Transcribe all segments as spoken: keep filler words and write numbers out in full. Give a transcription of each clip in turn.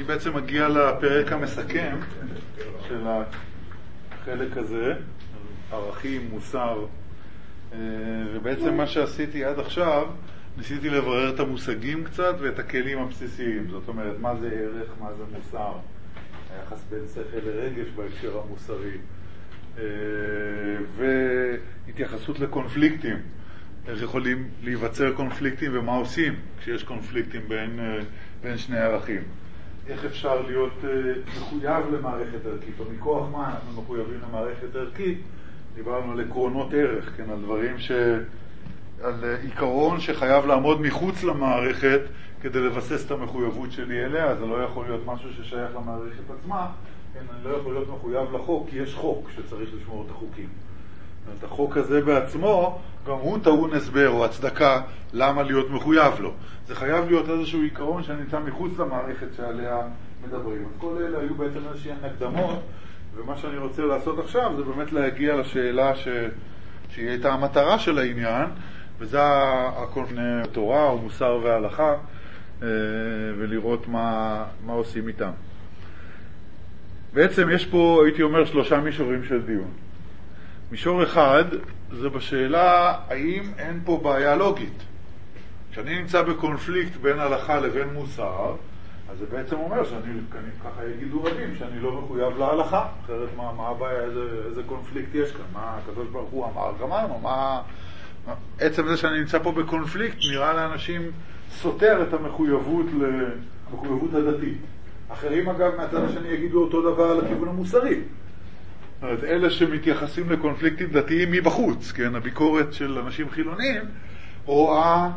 בעצם מגיע לפרק המסכם של החלק הזה, ערכים, מוסר, ובעצם מה שעשיתי עד עכשיו, ניסיתי לברר את המושגים קצת ואת הכלים הבסיסיים. זאת אומרת, מה זה ערך, מה זה מוסר, היחס בין שכל לרגש בהקשר המוסרי, והתייחסות לקונפליקטים, איך יכולים להיווצר קונפליקטים ומה עושים כשיש קונפליקטים בין, בין שני ערכים. איך אפשר להיות מחויב למערכת ערכית, או מכוח מה אנחנו מחויבים למערכת ערכית. דיברנו על עקרונות ערך, כן, על דברים ש... על עיקרון שחייב לעמוד מחוץ למערכת כדי לבסס את המחויבות שלי אליה. זה לא יכול להיות משהו ששייך למערכת עצמה, כן, אני לא יכול להיות מחויב לחוק, כי יש חוק שצריך לשמור את החוקים. את החוק הזה בעצמו, גם הוא טעון הסבר או הצדקה למה להיות מחויב לו. זה חייב להיות איזשהו עיקרון שנמצא מחוץ למערכת שעליה מדברים. אז כל אלה היו בעצם איזושהי הקדמות, ומה שאני רוצה לעשות עכשיו זה באמת להגיע לשאלה ש... שהיא הייתה המטרה של העניין, וזה הקונפליקט התורה או מוסר וההלכה, ולראות מה, מה עושים איתם. בעצם יש פה, הייתי אומר, שלושה מישורים של דיון. מישור אחד זה בשאלה האם אין פה בעיה לוגית. כשאני נמצא בקונפליקט בין הלכה לבין מוסר, אז זה בעצם אומר שאני, ככה יגידו רבים, שאני לא מחויב להלכה. אחרת מה, מה הבעיה, איזה, איזה קונפליקט יש כאן? מה הקדוש ברוך הוא אמר? גמרנו, מה... עצם זה שאני נמצא פה בקונפליקט נראה לאנשים סותר את המחויבות, המחויבות הדתית. אחרים אגב מהצד השני יגידו אותו דבר על הכיוון המוסרי. זאת אומרת, אלה שמתייחסים לקונפליקטים דתיים מבחוץ, כן, הביקורת של אנשים חילוניים, רואה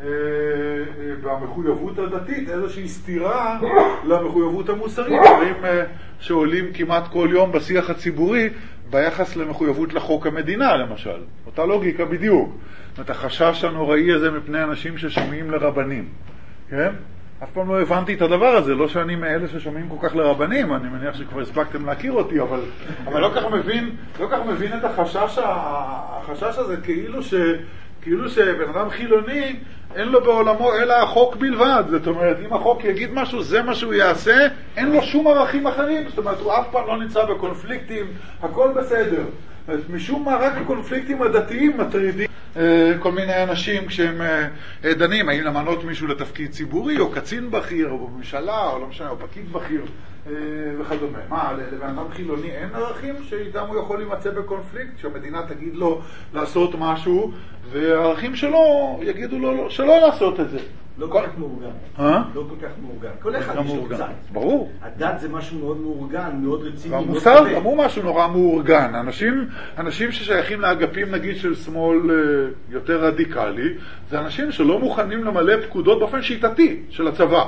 במחויבות הדתית איזושהי סתירה למחויבות המוסרית, דברים שעולים כמעט כל יום בשיח הציבורי ביחס למחויבות לחוק המדינה למשל. אותה לוגיקה בדיוק. זאת אומרת, החשש הנוראי הזה מפני אנשים ששומעים לרבנים. כן? אף פעם לא הבנתי את הדבר הזה, לא שאני מאלה ששומעים כל כך לרבנים, אני מניח שכבר הספקתם להכיר אותי, אבל, אבל לא כך מבין, לא כך מבין את החשש, החשש הזה כאילו ש... כאילו שבן אדם חילוני אין לו בעולמו אלא החוק בלבד. זאת אומרת, אם החוק יגיד משהו, זה מה שהוא יעשה, אין לו שום ערכים אחרים. זאת אומרת, הוא אף פעם לא נמצא בקונפליקטים, הכל בסדר. משום מה רק הקונפליקטים הדתיים מטרידים כל מיני אנשים כשהם דנים, האם למנות מישהו לתפקיד ציבורי, או קצין בכיר, או בממשלה, או לא משנה, או פקיד בכיר וכדומה. מה, לבן אדם חילוני אין ערכים שאיתם הוא יכול להימצא בקונפליקט, שהמדינה תגיד לו לעשות משהו, והערכים שלו יגידו לו שלא לעשות את זה. לא כל כך מאורגן. אה? לא כל כך מאורגן. כל אחד יש לו קצת. ברור. הדת זה משהו מאוד מאורגן, מאוד רציני. והמוסר גם הוא משהו נורא מאורגן. אנשים, אנשים ששייכים לאגפים נגיד של שמאל יותר רדיקלי, זה אנשים שלא מוכנים למלא פקודות באופן שיטתי של הצבא.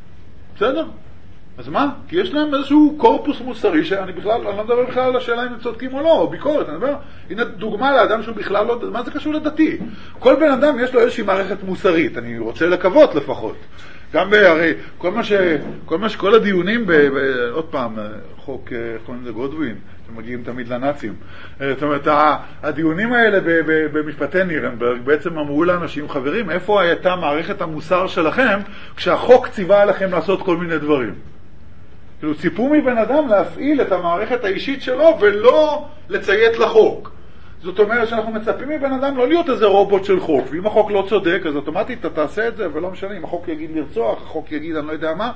בסדר? אז מה? כי יש להם איזשהו קורפוס מוסרי שאני בכלל, אני לא מדבר בכלל על השאלה אם הם צודקים או לא, או ביקורת, אני מדבר, הנה דוגמה לאדם שהוא בכלל לא, מה זה קשור לדתי? כל בן אדם יש לו איזושהי מערכת מוסרית, אני רוצה לקוות לפחות. גם בהרי, כל מה ש, כל מה שכל הדיונים, ב, ב, עוד פעם, חוק, קוראים לזה גודווין, שמגיעים תמיד לנאצים. זאת אומרת, הדיונים האלה ב, ב, במשפטי נירנברג בעצם אמרו לאנשים, חברים, איפה הייתה מערכת המוסר שלכם כשהחוק ציווה עליכם לעשות כל מיני דברים? כאילו, ציפו מבן אדם להפעיל את המערכת האישית שלו ולא לציית לחוק. זאת אומרת שאנחנו מצפים מבן אדם לא להיות איזה רובוט של חוק, ואם החוק לא צודק, אז אוטומטית אתה תעשה את זה, ולא משנה, אם החוק יגיד לרצוח, החוק יגיד אני לא יודע מה.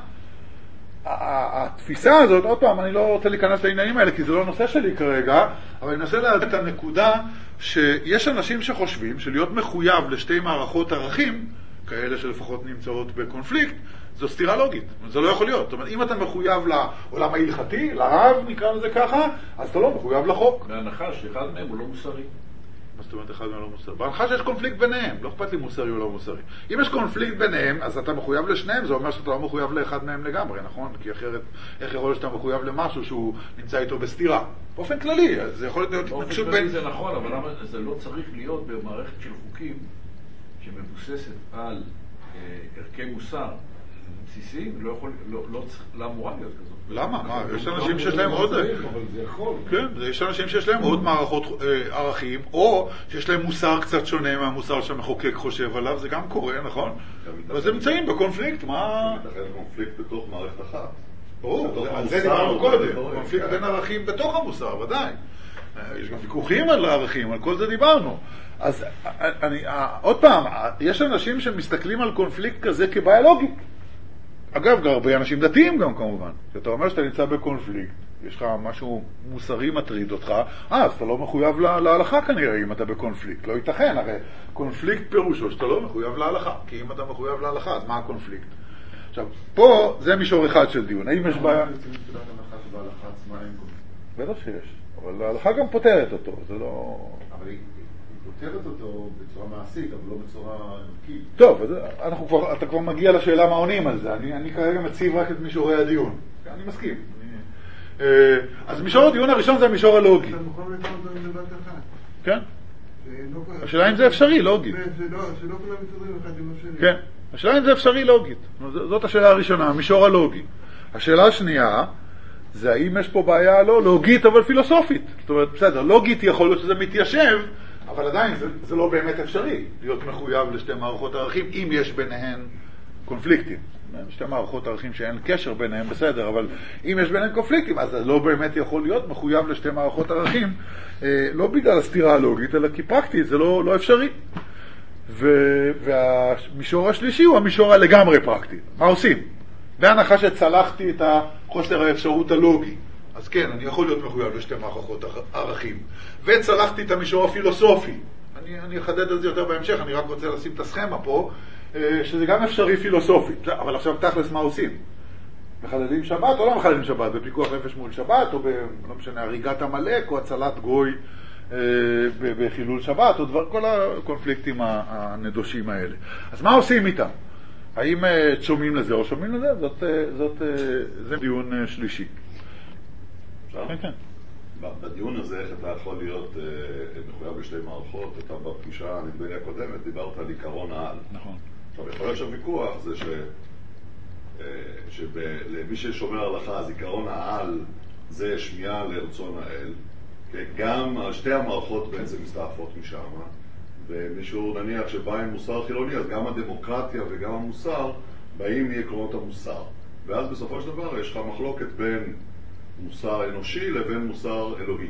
התפיסה הזאת, עוד פעם, אני לא רוצה להיכנס לעניינים האלה, כי זה לא נושא שלי כרגע, אבל אני מנסה לדעת את הנקודה שיש אנשים שחושבים שלהיות מחויב לשתי מערכות ערכים, כאלה שלפחות נמצאות בקונפליקט, זו סתירה לוגית, זה לא יכול להיות. זאת אומרת, אם אתה מחויב לעולם ההלכתי, לרב, נקרא לזה ככה, אז אתה לא מחויב לחוק. בהנחה שאחד מהם הוא לא מוסרי. מה זאת אומרת אחד מהם לא מוסרי? בהנחה שיש קונפליקט ביניהם, לא אכפת לי מוסרי או לא מוסרי. אם יש קונפליקט ביניהם, אז אתה מחויב לשניהם, זה אומר שאתה לא מחויב לאחד מהם לגמרי, נכון? כי אחרת, איך יכול להיות שאתה מחויב למשהו שהוא נמצא איתו בסתירה? באופן כללי, אז זה יכול להיות התנגשות בין... באופן כללי זה נכון, אבל למה זה לא צריך להיות במערכת של חוקים שמבוססת על ערכי מוסר בסיסיים, לא יכול, לא, לא, לא אמורה להיות כזאת. למה? מה? יש אנשים שיש להם עוד... אבל זה יכול. כן, יש אנשים שיש להם עוד מערכות ערכים, או שיש להם מוסר קצת שונה מהמוסר שהמחוקק חושב עליו, זה גם קורה, נכון? אז הם נמצאים בקונפליקט, מה... מתאחד קונפליקט בתוך מערכת אחת. ברור, על זה דיברנו קודם, קונפליקט בין ערכים בתוך המוסר, ודאי. יש גם ויכוחים על הערכים, על כל זה דיברנו. אז אני, עוד פעם, יש אנשים שמסתכלים על קונפליקט כזה כבעיה לוגית. אגב, הרבה אנשים דתיים גם כמובן. כשאתה אומר שאתה נמצא בקונפליקט, יש לך משהו מוסרי מטריד אותך, אה, אז אתה לא מחויב להלכה כנראה אם אתה בקונפליקט. לא ייתכן, הרי קונפליקט פירושו שאתה לא מחויב להלכה, כי אם אתה מחויב להלכה, אז מה הקונפליקט? עכשיו, פה זה מישור אחד של דיון. האם יש בעיה? בטח שיש, אבל ההלכה גם פותרת אותו, זה לא... אבל היא פותרת אותו בצורה מעשית, אבל לא בצורה ערכית. טוב, אז אנחנו כבר, אתה כבר מגיע לשאלה מה עונים על זה. אני, אני כרגע מציב רק את מישורי הדיון. אני מסכים. אני... אז מישור הדיון הראשון זה המישור הלוגי. אתה מוכן לתת אותו לבד אחת. כן? השאלה אם זה אפשרי, לוגית. שלא כולם מתארים אחד עם השני. כן. השאלה אם זה אפשרי, לוגית. זאת השאלה הראשונה, המישור הלוגי. השאלה השנייה, זה האם יש פה בעיה לא לוגית אבל פילוסופית. זאת אומרת, בסדר, לוגית יכול להיות שזה מתיישב, אבל עדיין זה, זה לא באמת אפשרי להיות מחויב לשתי מערכות ערכים, אם יש ביניהן קונפליקטים. שתי מערכות ערכים שאין קשר ביניהם, בסדר, אבל אם יש ביניהם קונפליקטים, אז זה לא באמת יכול להיות מחויב לשתי מערכות ערכים, אה, לא בגלל הסתירה הלוגית, אלא כי פרקטית זה לא, לא אפשרי. ו, והמישור השלישי הוא המישור הלגמרי פרקטי. מה עושים? בהנחה שצלחתי את החוסר האפשרות הלוגי, אז כן, אני יכול להיות מחויב לשתי מערכות ערכים. וצלחתי את המישור הפילוסופי. אני, אני אחדד את זה יותר בהמשך, אני רק רוצה לשים את הסכמה פה, שזה גם אפשרי פילוסופית. אבל עכשיו תכלס מה עושים? מחללים שבת או לא מחללים שבת? בפיקוח נפש מול שבת, או ב, לא משנה, הריגת המלאק, או הצלת גוי בחילול שבת, או דבר, כל הקונפליקטים הנדושים האלה. אז מה עושים איתם? האם שומעים לזה או שומעים לזה? זאת, זאת, זה דיון שלישי. כן, כן. בדיון הזה, איך אתה יכול להיות מחויב בשתי מערכות? אתה בפגישה, נדמה לי הקודמת, דיברת על עיקרון העל. נכון. עכשיו, יכול להיות שהוויכוח זה ש... שלמי ששומר הלכה, אז עיקרון העל זה שמיעה לרצון האל. גם שתי המערכות בעצם מסתעפות משם. ומישהו נניח שבא עם מוסר חילוני, אז גם הדמוקרטיה וגם המוסר באים מעקרונות המוסר. ואז בסופו של דבר יש לך מחלוקת בין מוסר אנושי לבין מוסר אלוהי.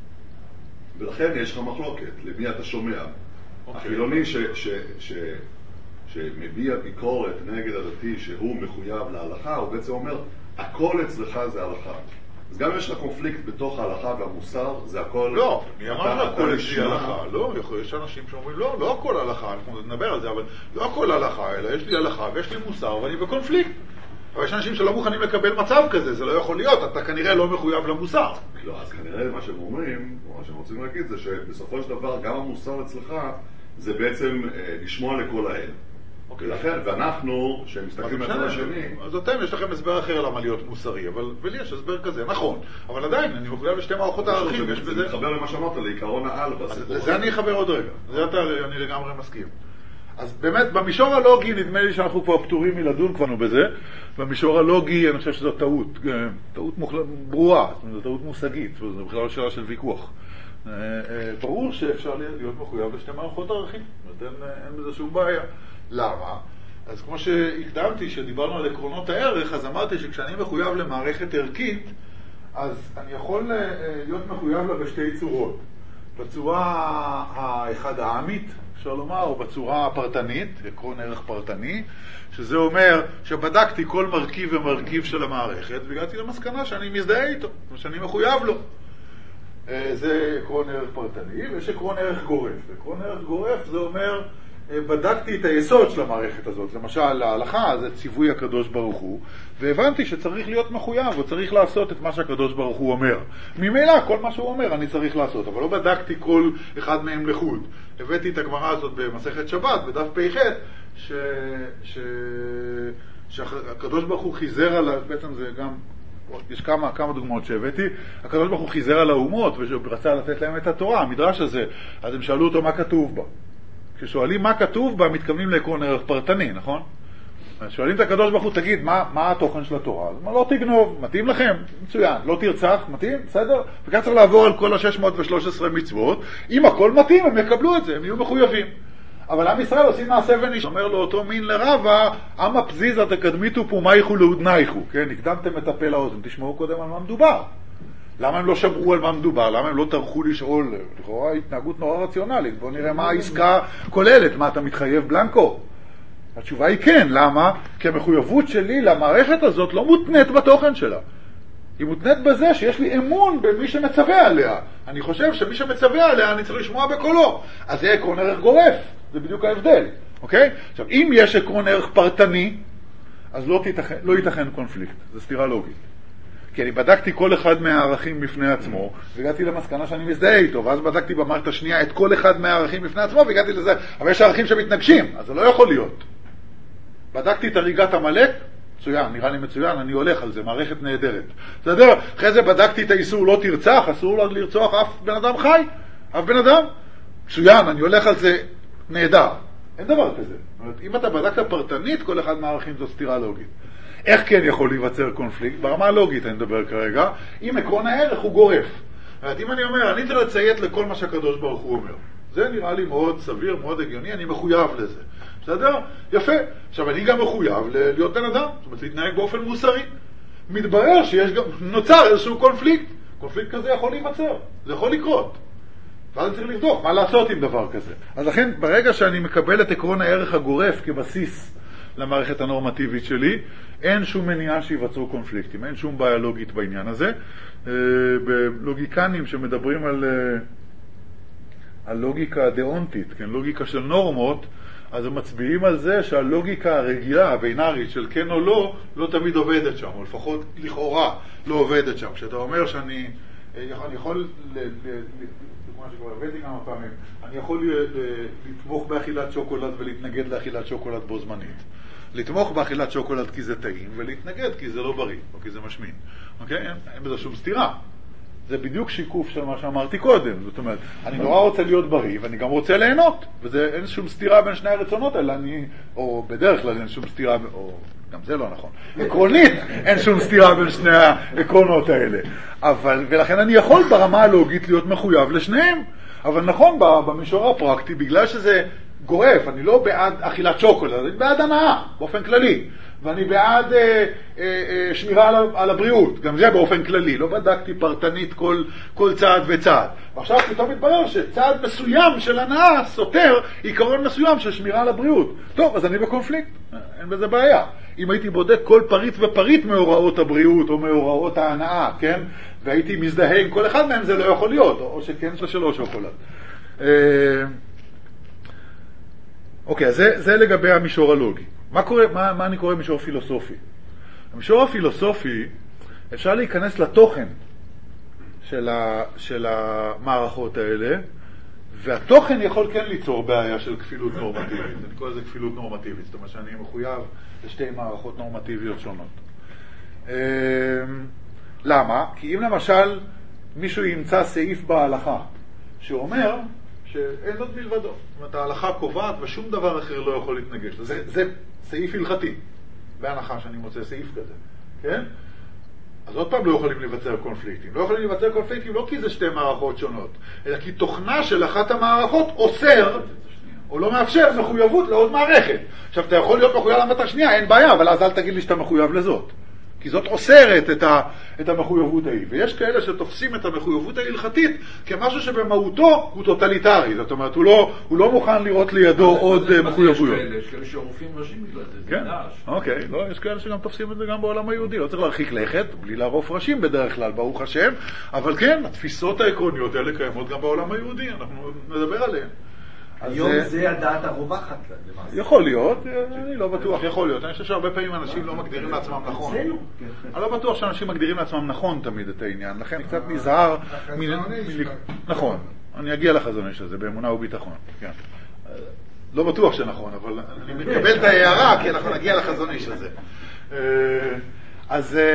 ולכן יש לך מחלוקת, למי אתה שומע. Okay. החילוני ש, ש, ש, שמביע ביקורת נגד הדתי שהוא מחויב להלכה, הוא בעצם אומר, הכל אצלך זה הלכה. אז גם יש לך קונפליקט בתוך ההלכה והמוסר, זה הכל... לא, מי אמר שהכל אצלי הלכה? לא, יש אנשים שאומרים, לא, לא הכל הלכה, אנחנו נדבר על זה, אבל לא הכל הלכה, אלא יש לי הלכה ויש לי מוסר ואני בקונפליקט. אבל יש אנשים שלא מוכנים לקבל מצב כזה, זה לא יכול להיות, אתה כנראה לא מחויב למוסר. לא, אז כנראה מה שהם אומרים, או מה שהם רוצים להגיד, זה שבסופו של דבר גם המוסר אצלך זה בעצם אה, לשמוע לכל האל. אוקיי. ולכן, ואנחנו, שמסתכלים מהצד השני... אז אתם, יש לכם הסבר אחר למה להיות מוסרי, אבל ולי יש הסבר כזה, נכון. אבל עדיין, אני מחויב לשתי מערכות הערכים, יש בזה... זה מתחבר למה שאמרת, לעיקרון העל. לזה אני אחבר עוד רגע, זה אני לגמרי מסכים. אז באמת, במישור הלוגי, נדמה לי שאנחנו כבר פטורים מלדון כבר בזה. במישור הלוגי, אני חושב שזו טעות, טעות מוחלט, ברורה, זו טעות מושגית, זו בכלל שאלה של ויכוח. ברור שאפשר להיות מחויב לשתי מערכות ערכים, אין, אין בזה שום בעיה. למה? אז כמו שהקדמתי, שדיברנו על עקרונות הערך, אז אמרתי שכשאני מחויב למערכת ערכית, אז אני יכול להיות מחויב לה בשתי צורות. בצורה האחד העמית, אפשר לומר, או בצורה הפרטנית, עקרון ערך פרטני, שזה אומר שבדקתי כל מרכיב ומרכיב של המערכת, והגעתי למסקנה שאני מזדהה איתו, שאני מחויב לו. זה עקרון ערך פרטני, ויש עקרון ערך גורף. עקרון ערך גורף זה אומר, בדקתי את היסוד של המערכת הזאת, למשל להלכה זה ציווי הקדוש ברוך הוא, והבנתי שצריך להיות מחויב, או צריך לעשות את מה שהקדוש ברוך הוא אומר. ממילא כל מה שהוא אומר אני צריך לעשות, אבל לא בדקתי כל אחד מהם לחוד. הבאתי את הגמרא הזאת במסכת שבת, בדף פ"ח, ש... ש... שהקדוש ברוך הוא חיזר על, בעצם זה גם, יש כמה, כמה דוגמאות שהבאתי, הקדוש ברוך הוא חיזר על האומות, ורצה לתת להם את התורה, המדרש הזה, אז הם שאלו אותו מה כתוב בה. כששואלים מה כתוב בה, מתכוונים לעקרון ערך פרטני, נכון? שואלים את הקדוש ברוך הוא, תגיד, מה, מה התוכן של התורה? אז מה, לא תגנוב, מתאים לכם? מצוין. לא תרצח, מתאים? בסדר? וכך צריך לעבור על כל ה-שש מאות ושלוש עשרה מצוות. אם הכל מתאים, הם יקבלו את זה, הם יהיו מחויבים. אבל עם ישראל עושים מעשה ונש... אומר לו אותו מין לרבה, אמה פזיזה תקדמיתו פומייכו לאודנייכו, כן, הקדמתם את הפה לאוזן, תשמעו קודם על מה מדובר. למה הם לא שמעו על מה מדובר? למה הם לא טרחו לשאול? לכאורה התנהגות נורא רציונלית, בוא נראה מה העסקה כוללת, מה אתה מתחייב בלנקו? התשובה היא כן, למה? כי המחויבות שלי למערכת הזאת לא מותנית בתוכן שלה. היא מותנית בזה שיש לי אמון במי שמצווה עליה. אני חושב שמי שמצווה עליה אני צריך לשמוע בקולו. אז זה עקרון ערך גורף, זה בדיוק ההבדל, אוקיי? עכשיו, אם יש עקרון ערך פרטני, אז לא, תיתכן, לא ייתכן קונפליקט, זה סתירה לוגית. כי אני בדקתי כל אחד מהערכים בפני עצמו, והגעתי למסקנה שאני מזדהה איתו, ואז בדקתי במערכת השנייה את כל אחד מהערכים בפני עצמו, והגעתי לזה, אבל יש ערכים שמתנגשים, אז זה לא יכול להיות. בדקתי את הריגת המלאק, מצוין, נראה לי מצוין, אני הולך על זה, מערכת נהדרת. בסדר? אחרי זה בדקתי את האיסור לא תרצח, אסור לרצוח אף בן אדם חי, אף בן אדם. מצוין, אני הולך על זה נהדר. אין דבר כזה. אם אתה בדקת פרטנית, כל אחד מהערכים זו סתירה לוגית. איך כן יכול להיווצר קונפליקט? ברמה הלוגית אני מדבר כרגע, אם עקרון הערך הוא גורף. אם אני אומר, אני צריך לציית לכל מה שהקדוש ברוך הוא אומר. זה נראה לי מאוד סביר, מאוד הגיוני, אני מחויב לזה. בסדר? יפה. עכשיו, אני גם מחויב להיות בן אדם, זאת אומרת, להתנהג באופן מוסרי. מתברר שיש גם, נוצר איזשהו קונפליקט. קונפליקט כזה יכול להיווצר, זה יכול לקרות. ואז צריך לבדוק, מה לעשות עם דבר כזה. אז לכן, ברגע שאני מקבל את עקרון הערך הגורף כבסיס למערכת הנורמטיבית שלי, אין שום מניעה שיווצרו קונפליקטים, אין שום בעיה לוגית בעניין הזה. בלוגיקנים שמדברים על, על לוגיקה דאונטית, כן, לוגיקה של נורמות, אז הם מצביעים על זה שהלוגיקה הרגילה, הבינארית של כן או לא, לא תמיד עובדת שם, או לפחות לכאורה לא עובדת שם. כשאתה אומר שאני אני יכול, כמו שכבר הבאתי כמה פעמים, אני יכול לתמוך באכילת שוקולד ולהתנגד לאכילת שוקולד בו זמנית. לתמוך באכילת שוקולד כי זה טעים, ולהתנגד כי זה לא בריא, או כי זה משמין. אוקיי? אין, אין בזה שום סתירה. זה בדיוק שיקוף של מה שאמרתי קודם. זאת אומרת, אני נורא רוצה להיות בריא, ואני גם רוצה ליהנות. וזה, אין שום סתירה בין שני הרצונות האלה, אני, או בדרך כלל אין שום סתירה, או גם זה לא נכון. עקרונית, אין שום סתירה בין שני העקרונות האלה. אבל, ולכן אני יכול ברמה הלוגית להיות מחויב לשניהם. אבל נכון, במישור הפרקטי, בגלל שזה גורף, אני לא בעד אכילת שוקולד, אני בעד הנאה, באופן כללי. ואני בעד אה, אה, אה, שמירה על, על הבריאות, גם זה באופן כללי. לא בדקתי פרטנית כל, כל צעד וצעד. ועכשיו פתאום מתברר שצעד מסוים של הנאה סותר עיקרון מסוים של שמירה על הבריאות. טוב, אז אני בקונפליקט, אין בזה בעיה. אם הייתי בודק כל פריט ופריט מהוראות הבריאות או מהוראות ההנאה, כן? והייתי מזדהה עם כל אחד מהם, זה לא יכול להיות, או שכן או שלא שוקולד. אה, אוקיי, אז זה, זה לגבי המישור הלוגי. מה קורה, מה, מה אני קורא מישור פילוסופי? המישור הפילוסופי, אפשר להיכנס לתוכן של, ה, של המערכות האלה, והתוכן יכול כן ליצור בעיה של כפילות נורמטיבית. אני קורא לזה כפילות נורמטיבית, זאת אומרת שאני מחויב לשתי מערכות נורמטיביות שונות. למה? כי אם למשל מישהו ימצא סעיף בהלכה שאומר שאין עוד מלבדו. זאת אומרת, ההלכה קובעת ושום דבר אחר לא יכול להתנגש. זה, זה סעיף הלכתי, בהנחה שאני מוצא סעיף כזה, כן? אז עוד פעם לא יכולים לבצר קונפליקטים. לא יכולים לבצר קונפליקטים לא כי זה שתי מערכות שונות, אלא כי תוכנה של אחת המערכות אוסר, או לא מאפשר מחויבות לעוד מערכת. עכשיו, אתה יכול להיות מחויב למטרה השנייה, אין בעיה, אבל אז אל תגיד לי שאתה מחויב לזאת. כי זאת אוסרת את, ה, את המחויבות ההיא. ויש כאלה שתופסים את המחויבות ההלכתית כמשהו שבמהותו הוא טוטליטרי. זאת אומרת, הוא לא, הוא לא מוכן לראות לידו עוד מחויבויות. יש כאלה שרופאים ראשים בגלל זה. כן, אוקיי. לא, יש כאלה שגם תופסים את זה גם בעולם היהודי. לא צריך להרחיק לכת, בלי לערוף ראשים בדרך כלל, ברוך השם. אבל כן, התפיסות העקרוניות האלה קיימות גם בעולם היהודי. אנחנו נדבר עליהן. היום זה הדעת הרווחת. יכול להיות, אני לא בטוח, יכול להיות. אני חושב שהרבה פעמים אנשים לא מגדירים לעצמם נכון. אני לא בטוח שאנשים מגדירים לעצמם נכון תמיד את העניין, לכן קצת נזהר. נכון, אני אגיע לחזון איש הזה, באמונה וביטחון. לא בטוח שנכון, אבל אני מקבל את ההערה, כי אנחנו נגיע לחזון איש הזה. אז...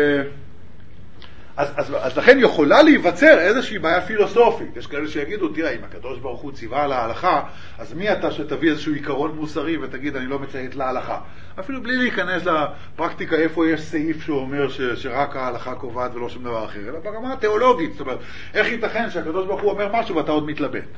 אז, אז, אז לכן יכולה להיווצר איזושהי בעיה פילוסופית. יש כאלה שיגידו, תראה, אם הקדוש ברוך הוא ציווה על ההלכה, אז מי אתה שתביא איזשהו עיקרון מוסרי ותגיד, אני לא מציית להלכה? אפילו בלי להיכנס לפרקטיקה איפה יש סעיף שאומר ש, שרק ההלכה קובעת ולא שום דבר אחר, אלא ברמה התיאולוגית. זאת אומרת, איך ייתכן שהקדוש ברוך הוא אומר משהו ואתה עוד מתלבט?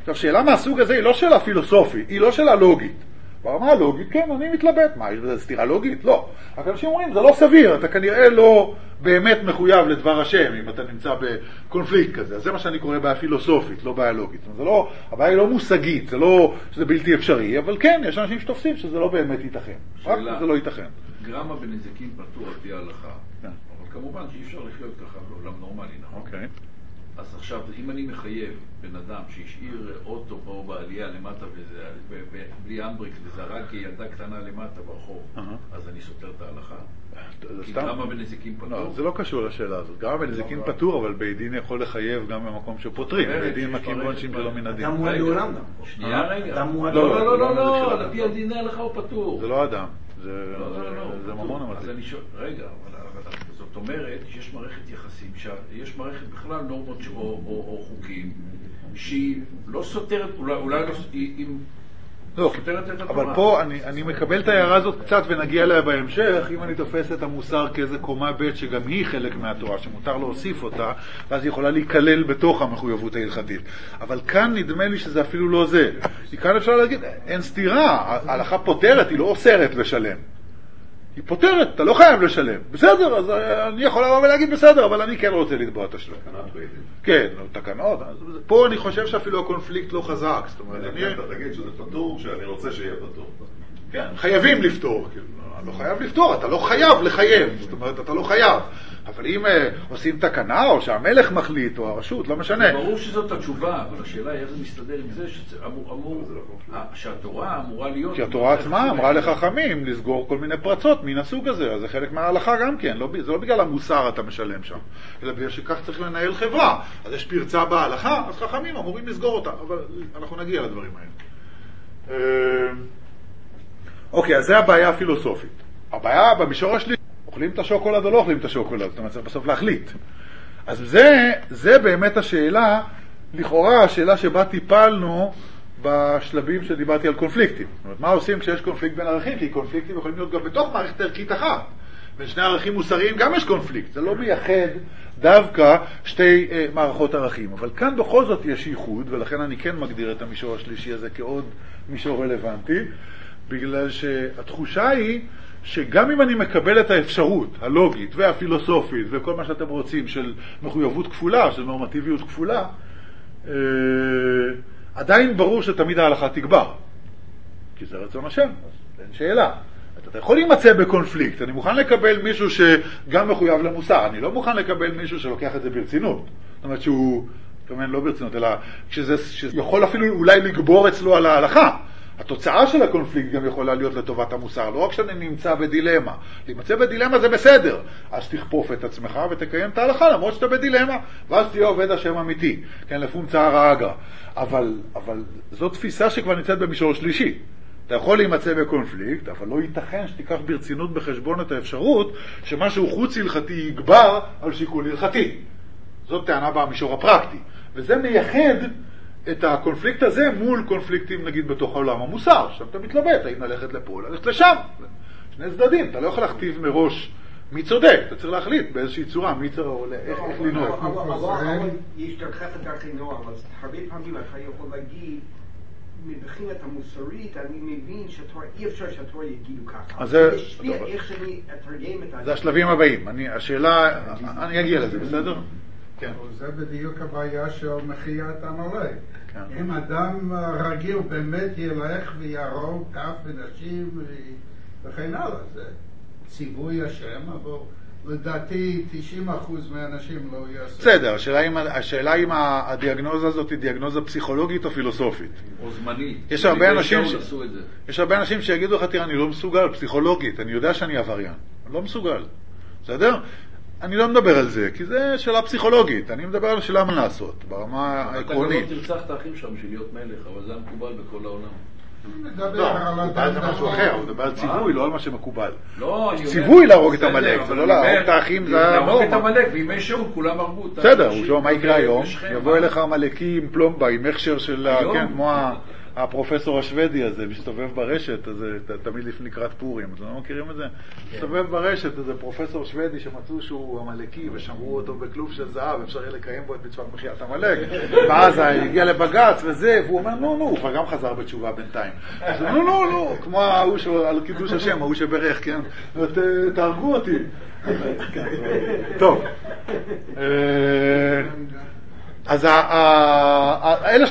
עכשיו, שאלה מהסוג הזה היא לא שאלה פילוסופית, היא לא שאלה לוגית. ברמה הלוגית, כן, אני מתלבט. מה, יש בזה סתירה לוגית? לא. רק אנשים אומרים, זה לא סביר, אתה כנראה לא באמת מחויב לדבר השם, אם אתה נמצא בקונפליקט כזה. אז זה מה שאני קורא בעיה פילוסופית, לא בעיה לוגית. זה לא, הבעיה היא לא מושגית, זה לא שזה בלתי אפשרי, אבל כן, יש אנשים שתופסים שזה לא באמת ייתכן. רק זה לא ייתכן. גרמה בנזיקין פטור על פי ההלכה. אבל כמובן שאי אפשר לחיות ככה בעולם נורמלי, נכון? אוקיי. אז עכשיו, אם אני מחייב בן אדם שהשאיר אוטו פה בעלייה למטה בלי אמבריקס וזרק ילדה קטנה למטה ברחוב, אז אני סותר את ההלכה? כי גרמה בנזיקין פטור? זה לא קשור לשאלה הזאת. גרמה בנזיקין פטור, אבל בית דין יכול לחייב גם במקום שפוטרים. בית דין מקים עונשים שלא מן הדין. אדם מועד לעולם גם. שנייה רגע. לא, לא, לא, לא, על פי הדיני ההלכה הוא פטור. זה לא אדם. זה ממון המתאים. רגע, זאת אומרת שיש מערכת יחסים, יש מערכת בכלל נורמות או, או, או חוקים שהיא לא סותרת, אולי, אולי לא, היא לא, סותרת את התורה. אבל פה אני, אני מקבל את ההערה הזאת קצת ונגיע אליה בהמשך, אם אני תופס את המוסר כאיזה קומה ב' שגם היא חלק מהתורה, שמותר להוסיף אותה, ואז היא יכולה להיכלל בתוך המחויבות ההלכתית. אבל כאן נדמה לי שזה אפילו לא זה. כאן אפשר להגיד, אין סתירה, ההלכה פותרת, היא לא אוסרת לשלם. היא פותרת, אתה לא חייב לשלם. בסדר, אז אני יכול לבוא ולהגיד בסדר, אבל אני כן רוצה לתבוע את השלם. תקנות בעצם. כן, תקנות. פה אני חושב שאפילו הקונפליקט לא חזק. זאת אומרת, אני... אתה תגיד שזה פתור, שאני רוצה שיהיה פתור. כן, חייבים לפתור. אני לא חייב לפתור, אתה לא חייב לחייב. זאת אומרת, אתה לא חייב. אבל אם עושים תקנה, או שהמלך מחליט, או הרשות, לא משנה. ברור שזאת התשובה, אבל השאלה היא איך זה מסתדר עם זה שהתורה אמורה להיות... כי התורה עצמה אמרה לחכמים לסגור כל מיני פרצות מן הסוג הזה, אז זה חלק מההלכה גם כן. זה לא בגלל המוסר אתה משלם שם, אלא בגלל שכך צריך לנהל חברה. אז יש פרצה בהלכה, אז חכמים אמורים לסגור אותה, אבל אנחנו נגיע לדברים האלה. אוקיי, אז זה הבעיה הפילוסופית. הבעיה במישור השלישי, אוכלים את השוקולד או לא אוכלים את השוקולד, זאת אומרת, צריך בסוף להחליט. אז זה, זה באמת השאלה, לכאורה השאלה שבה טיפלנו בשלבים שדיברתי על קונפליקטים. זאת אומרת, מה עושים כשיש קונפליקט בין ערכים? כי קונפליקטים יכולים להיות גם בתוך מערכת ערכית אחת. בין שני ערכים מוסריים גם יש קונפליקט. זה לא מייחד דווקא שתי אה, מערכות ערכים. אבל כאן בכל זאת יש ייחוד, ולכן אני כן מגדיר את המישור השלישי הזה כעוד מישור רלוונטי, בגלל שהתחושה היא שגם אם אני מקבל את האפשרות הלוגית והפילוסופית וכל מה שאתם רוצים של מחויבות כפולה, של נורמטיביות כפולה, אה, עדיין ברור שתמיד ההלכה תגבר. כי זה רצון השם, אז אין שאלה. אתה יכול להימצא בקונפליקט, אני מוכן לקבל מישהו שגם מחויב למוסר, אני לא מוכן לקבל מישהו שלוקח את זה ברצינות. זאת אומרת שהוא, כמובן לא ברצינות, אלא שזה, שיכול אפילו אולי לגבור אצלו על ההלכה. התוצאה של הקונפליקט גם יכולה להיות לטובת המוסר, לא רק שאני נמצא בדילמה. להימצא בדילמה זה בסדר, אז תכפוף את עצמך ותקיים את ההלכה, למרות שאתה בדילמה, ואז תהיה עובד השם אמיתי, כן, לפום צער האגרא. אבל, אבל זו תפיסה שכבר נמצאת במישור שלישי. אתה יכול להימצא בקונפליקט, אבל לא ייתכן שתיקח ברצינות בחשבון את האפשרות שמשהו חוץ הלכתי יגבר על שיקול הלכתי. זאת טענה במישור הפרקטי. וזה מייחד את הקונפליקט הזה מול קונפליקטים נגיד בתוך העולם המוסר, שם אתה מתלבט, האם ללכת לפה, ללכת לשם. שני צדדים, אתה לא יכול להכתיב מראש מי צודק, אתה צריך להחליט באיזושהי צורה, מי צריך איך לנהוג. אבל יש דרכך דרכי נועם, אז הרבה פעמים אתה יכול להגיד, מבחינת המוסרית, אני מבין שהתורה, אי אפשר שהתורה יגידו ככה. זה השפיע איך שאני אתרגם את... זה השלבים הבאים. השאלה, אני אגיע לזה, בסדר? כן. זה בדיוק הבעיה של מחיית עמלק. אם אדם רגיל באמת ילך ויהרוג כף ונשים וכן הלאה, זה ציווי השם, אבל לדעתי תשעים אחוז מהאנשים לא יעשו. בסדר, השאלה אם הדיאגנוזה הזאת היא דיאגנוזה פסיכולוגית או פילוסופית. או זמנית. יש הרבה אנשים ש... יש הרבה אנשים שיגידו לך, תראה, אני לא מסוגל, פסיכולוגית, אני יודע שאני עבריין. אני לא מסוגל. בסדר? אני לא מדבר על זה, כי זה שאלה פסיכולוגית. אני מדבר על שאלה מה לעשות, ברמה העקרונית. אתה לא תרצח את האחים שם של להיות מלך, אבל זה מקובל בכל העולם. לא, מקובל זה משהו אחר, הוא מדבר על ציווי, לא על מה שמקובל. לא, ציווי להרוג את המלך, זה לא להרוג את האחים, זה להרוג את המלך, בימי שאול כולם הרגו אותה. בסדר, הוא שואל מה יקרה היום, יבוא אליך המלכי עם פלומבה, עם הכשר של, כן, כמו הפרופסור השוודי הזה, מסתובב ברשת, אז תמיד לפני לקראת פורים, אתם לא מכירים את זה? מסתובב ברשת, איזה פרופסור שוודי שמצאו שהוא המלאקי ושמרו אותו בכלוב של זהב, אפשר יהיה לקיים בו את מצוות מחיית המלאק. ואז הגיע לבג"ץ וזה, והוא אומר, נו, נו, הוא גם חזר בתשובה בינתיים. אז נו, נו, נו, כמו ההוא על קידוש השם, ההוא שברך, כן? תהרגו אותי. טוב. אז אלה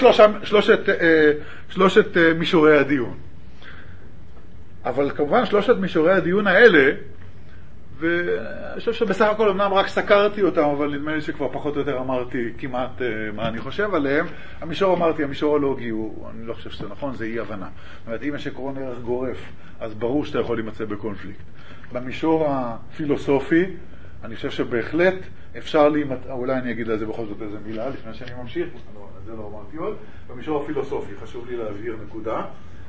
שלושת מישורי הדיון. אבל כמובן שלושת מישורי הדיון האלה, ואני חושב שבסך הכל אמנם רק סקרתי אותם, אבל נדמה לי שכבר פחות או יותר אמרתי כמעט מה אני חושב עליהם. המישור אמרתי, המישור הלוגי הוא, אני לא חושב שזה נכון, זה אי הבנה. זאת אומרת, אם יש עקרון ערך גורף, אז ברור שאתה יכול להימצא בקונפליקט. במישור הפילוסופי, אני חושב שבהחלט אפשר להימצא, אולי אני אגיד לזה בכל זאת איזה מילה, לפני שאני ממשיך, זה לא אמרתי עוד. במישור הפילוסופי, חשוב לי להבהיר נקודה,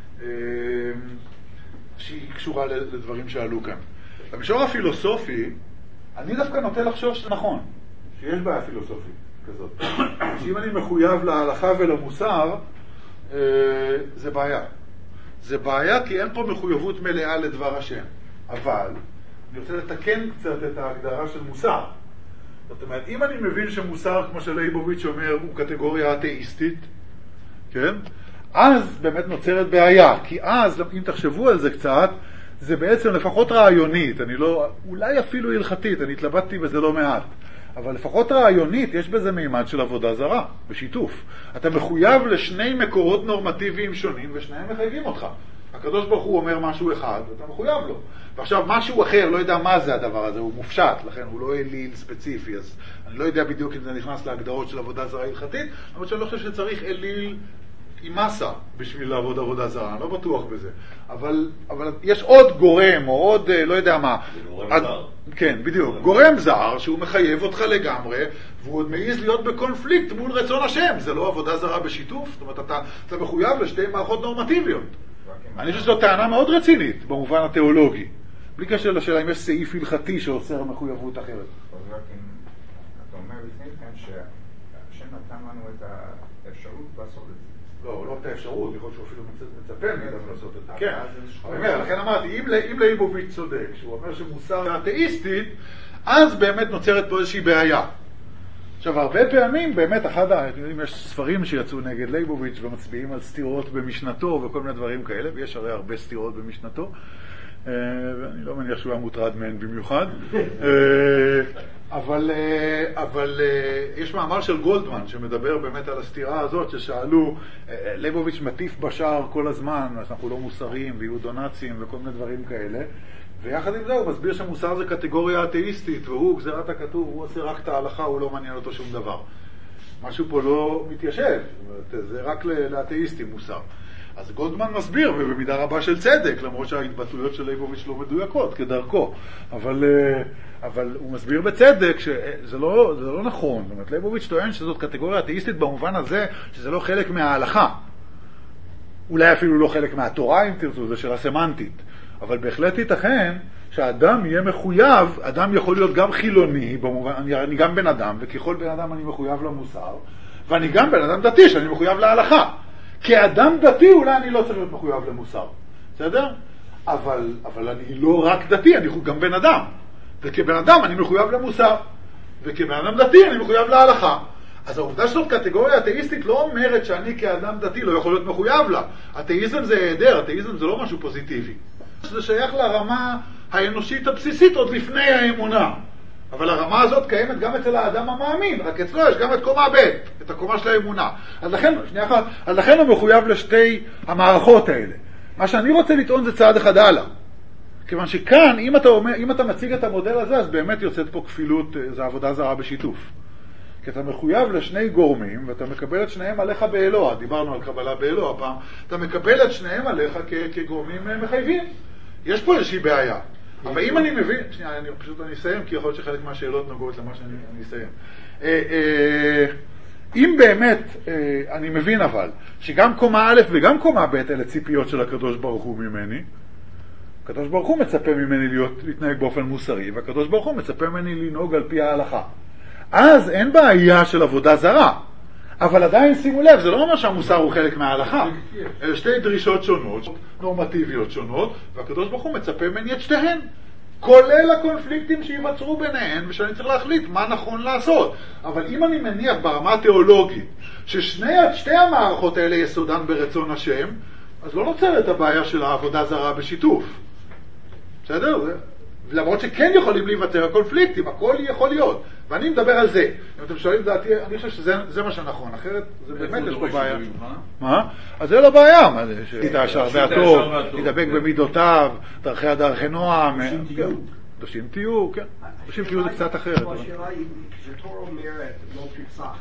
שהיא קשורה לדברים שעלו כאן. במישור הפילוסופי, אני דווקא נוטה לחשוב שזה נכון, שיש בעיה פילוסופית כזאת. שאם אני מחויב להלכה ולמוסר, זה בעיה. זה בעיה כי אין פה מחויבות מלאה לדבר השם. אבל, אני רוצה לתקן קצת את ההגדרה של מוסר. זאת אומרת, אם אני מבין שמוסר, כמו שלייבוביץ' אומר, הוא קטגוריה אתאיסטית, כן? אז באמת נוצרת בעיה, כי אז, אם תחשבו על זה קצת, זה בעצם לפחות רעיונית, אני לא, אולי אפילו הלכתית, אני התלבטתי בזה לא מעט, אבל לפחות רעיונית יש בזה מימד של עבודה זרה, בשיתוף. אתה מחויב לשני מקורות נורמטיביים שונים, ושניהם מחייבים אותך. הקדוש ברוך הוא אומר משהו אחד, ואתה מחויב לו. ועכשיו משהו אחר, לא יודע מה זה הדבר הזה, הוא מופשט, לכן הוא לא אליל ספציפי, אז אני לא יודע בדיוק אם זה נכנס להגדרות של עבודה זרה הלכתית, אבל שאני לא חושב שצריך אליל עם מסה בשביל לעבוד עבודה זרה, אני לא בטוח בזה. אבל, אבל יש עוד גורם, או עוד, לא יודע מה. גורם עד, זר. כן, בדיוק. גורם זר, שהוא מחייב אותך לגמרי, והוא עוד מעיז להיות בקונפליקט מול רצון השם. זה לא עבודה זרה בשיתוף, זאת אומרת, אתה, אתה מחויב לשתי מערכות נורמטיביות. אני חושב שזו טענה מאוד רצינית, במובן התיאולוגי. בלי קשר לשאלה אם יש סעיף הלכתי שאוסר מחויבות אחרת. אתה אומר לפני כן שהשם נתן לנו את האפשרות לעשות את זה. לא, לא את האפשרות, יכול להיות שהוא אפילו מצפה מאיתנו לעשות את זה. כן, אני אומר, לכן אמרתי, אם לייבוביץ' צודק, שהוא אומר שמוסר אתאיסטית, אז באמת נוצרת פה איזושהי בעיה. עכשיו, הרבה פעמים, באמת, אחד ה... יש ספרים שיצאו נגד לייבוביץ' ומצביעים על סתירות במשנתו וכל מיני דברים כאלה, ויש הרי הרבה סתירות במשנתו, ואני לא מניח שהוא היה מוטרד מהן במיוחד. אבל, אבל יש מאמר של גולדמן שמדבר באמת על הסתירה הזאת, ששאלו, לייבוביץ' מטיף בשער כל הזמן, אנחנו לא מוסריים ויהיו דונצים וכל מיני דברים כאלה, ויחד עם זה הוא מסביר שמוסר זה קטגוריה אתאיסטית, והוא, גזירת הכתוב, הוא עושה רק את ההלכה, הוא לא מעניין אותו שום דבר. משהו פה לא מתיישב, זה רק לאתאיסטים מוסר. אז גולדמן מסביר, ובמידה רבה של צדק, למרות שההתבטאויות של לייבוביץ' לא מדויקות, כדרכו. אבל, אבל הוא מסביר בצדק שזה לא, זה לא נכון. זאת אומרת, לייבוביץ' טוען שזאת קטגוריה אתאיסטית במובן הזה, שזה לא חלק מההלכה. אולי אפילו לא חלק מהתורה, אם תרצו, זה שאלה סמנטית. אבל בהחלט ייתכן שהאדם יהיה מחויב, אדם יכול להיות גם חילוני, במובן, אני, אני גם בן אדם, וככל בן אדם אני מחויב למוסר, ואני גם בן אדם דתי, שאני מחויב להלכה. כאדם דתי אולי אני לא צריך להיות מחויב למוסר, בסדר? אבל, אבל אני לא רק דתי, אני גם בן אדם. וכבן אדם אני מחויב למוסר, וכבן אדם דתי אני מחויב להלכה. אז העובדה שזאת קטגוריה אתאיסטית לא אומרת שאני כאדם דתי לא יכול להיות מחויב לה. אתאיזם זה היעדר, אתאיזם זה לא משהו פוזיטיבי. זה שייך לרמה האנושית הבסיסית עוד לפני האמונה. אבל הרמה הזאת קיימת גם אצל האדם המאמין, רק אצלו יש גם את קומה ב', את הקומה של האמונה. אז לכן, שנייה אחת, אז לכן הוא מחויב לשתי המערכות האלה. מה שאני רוצה לטעון זה צעד אחד הלאה. כיוון שכאן, אם אתה, אומר, אם אתה מציג את המודל הזה, אז באמת יוצאת פה כפילות, זה עבודה זרה בשיתוף. כי אתה מחויב לשני גורמים, ואתה מקבל את שניהם עליך באלוה. דיברנו על קבלה באלוה פעם. אתה מקבל את שניהם עליך כ- כגורמים מחייבים. יש פה איזושהי בעיה. אבל אם אני מבין, שנייה, אני פשוט אני אסיים, כי יכול להיות שחלק מהשאלות נוגעות למה שאני אני אסיים. אם באמת, אני מבין אבל, שגם קומה א' וגם קומה ב' אלה ציפיות של הקדוש ברוך הוא ממני, הקדוש ברוך הוא מצפה ממני להיות, להתנהג באופן מוסרי, והקדוש ברוך הוא מצפה ממני לנהוג על פי ההלכה. אז אין בעיה של עבודה זרה. אבל עדיין שימו לב, זה לא אומר שהמוסר הוא חלק מההלכה. אלה שתי דרישות שונות, נורמטיביות שונות, והקדוש ברוך הוא מצפה ממני את שתיהן. כולל הקונפליקטים שיווצרו ביניהן, ושאני צריך להחליט מה נכון לעשות. אבל אם אני מניח ברמה התיאולוגית, ששתי המערכות האלה יסודן ברצון השם, אז לא נוצרת הבעיה של העבודה זרה בשיתוף. בסדר? למרות שכן יכולים להיווצר הקונפליקטים, הכל יכול להיות. ואני מדבר על זה. אם אתם שואלים דעתי, אני חושב שזה מה שנכון. אחרת, זה באמת יש פה בעיה. מה? אז זה לא בעיה. מה זה? שעשית הישר והטוב, תדבק במידותיו, דרכי הדרכי נועם. דושים תהיו, כן. דושים תהיו זה קצת אחרת. השאלה היא, כשתורה אומרת לא תרצח,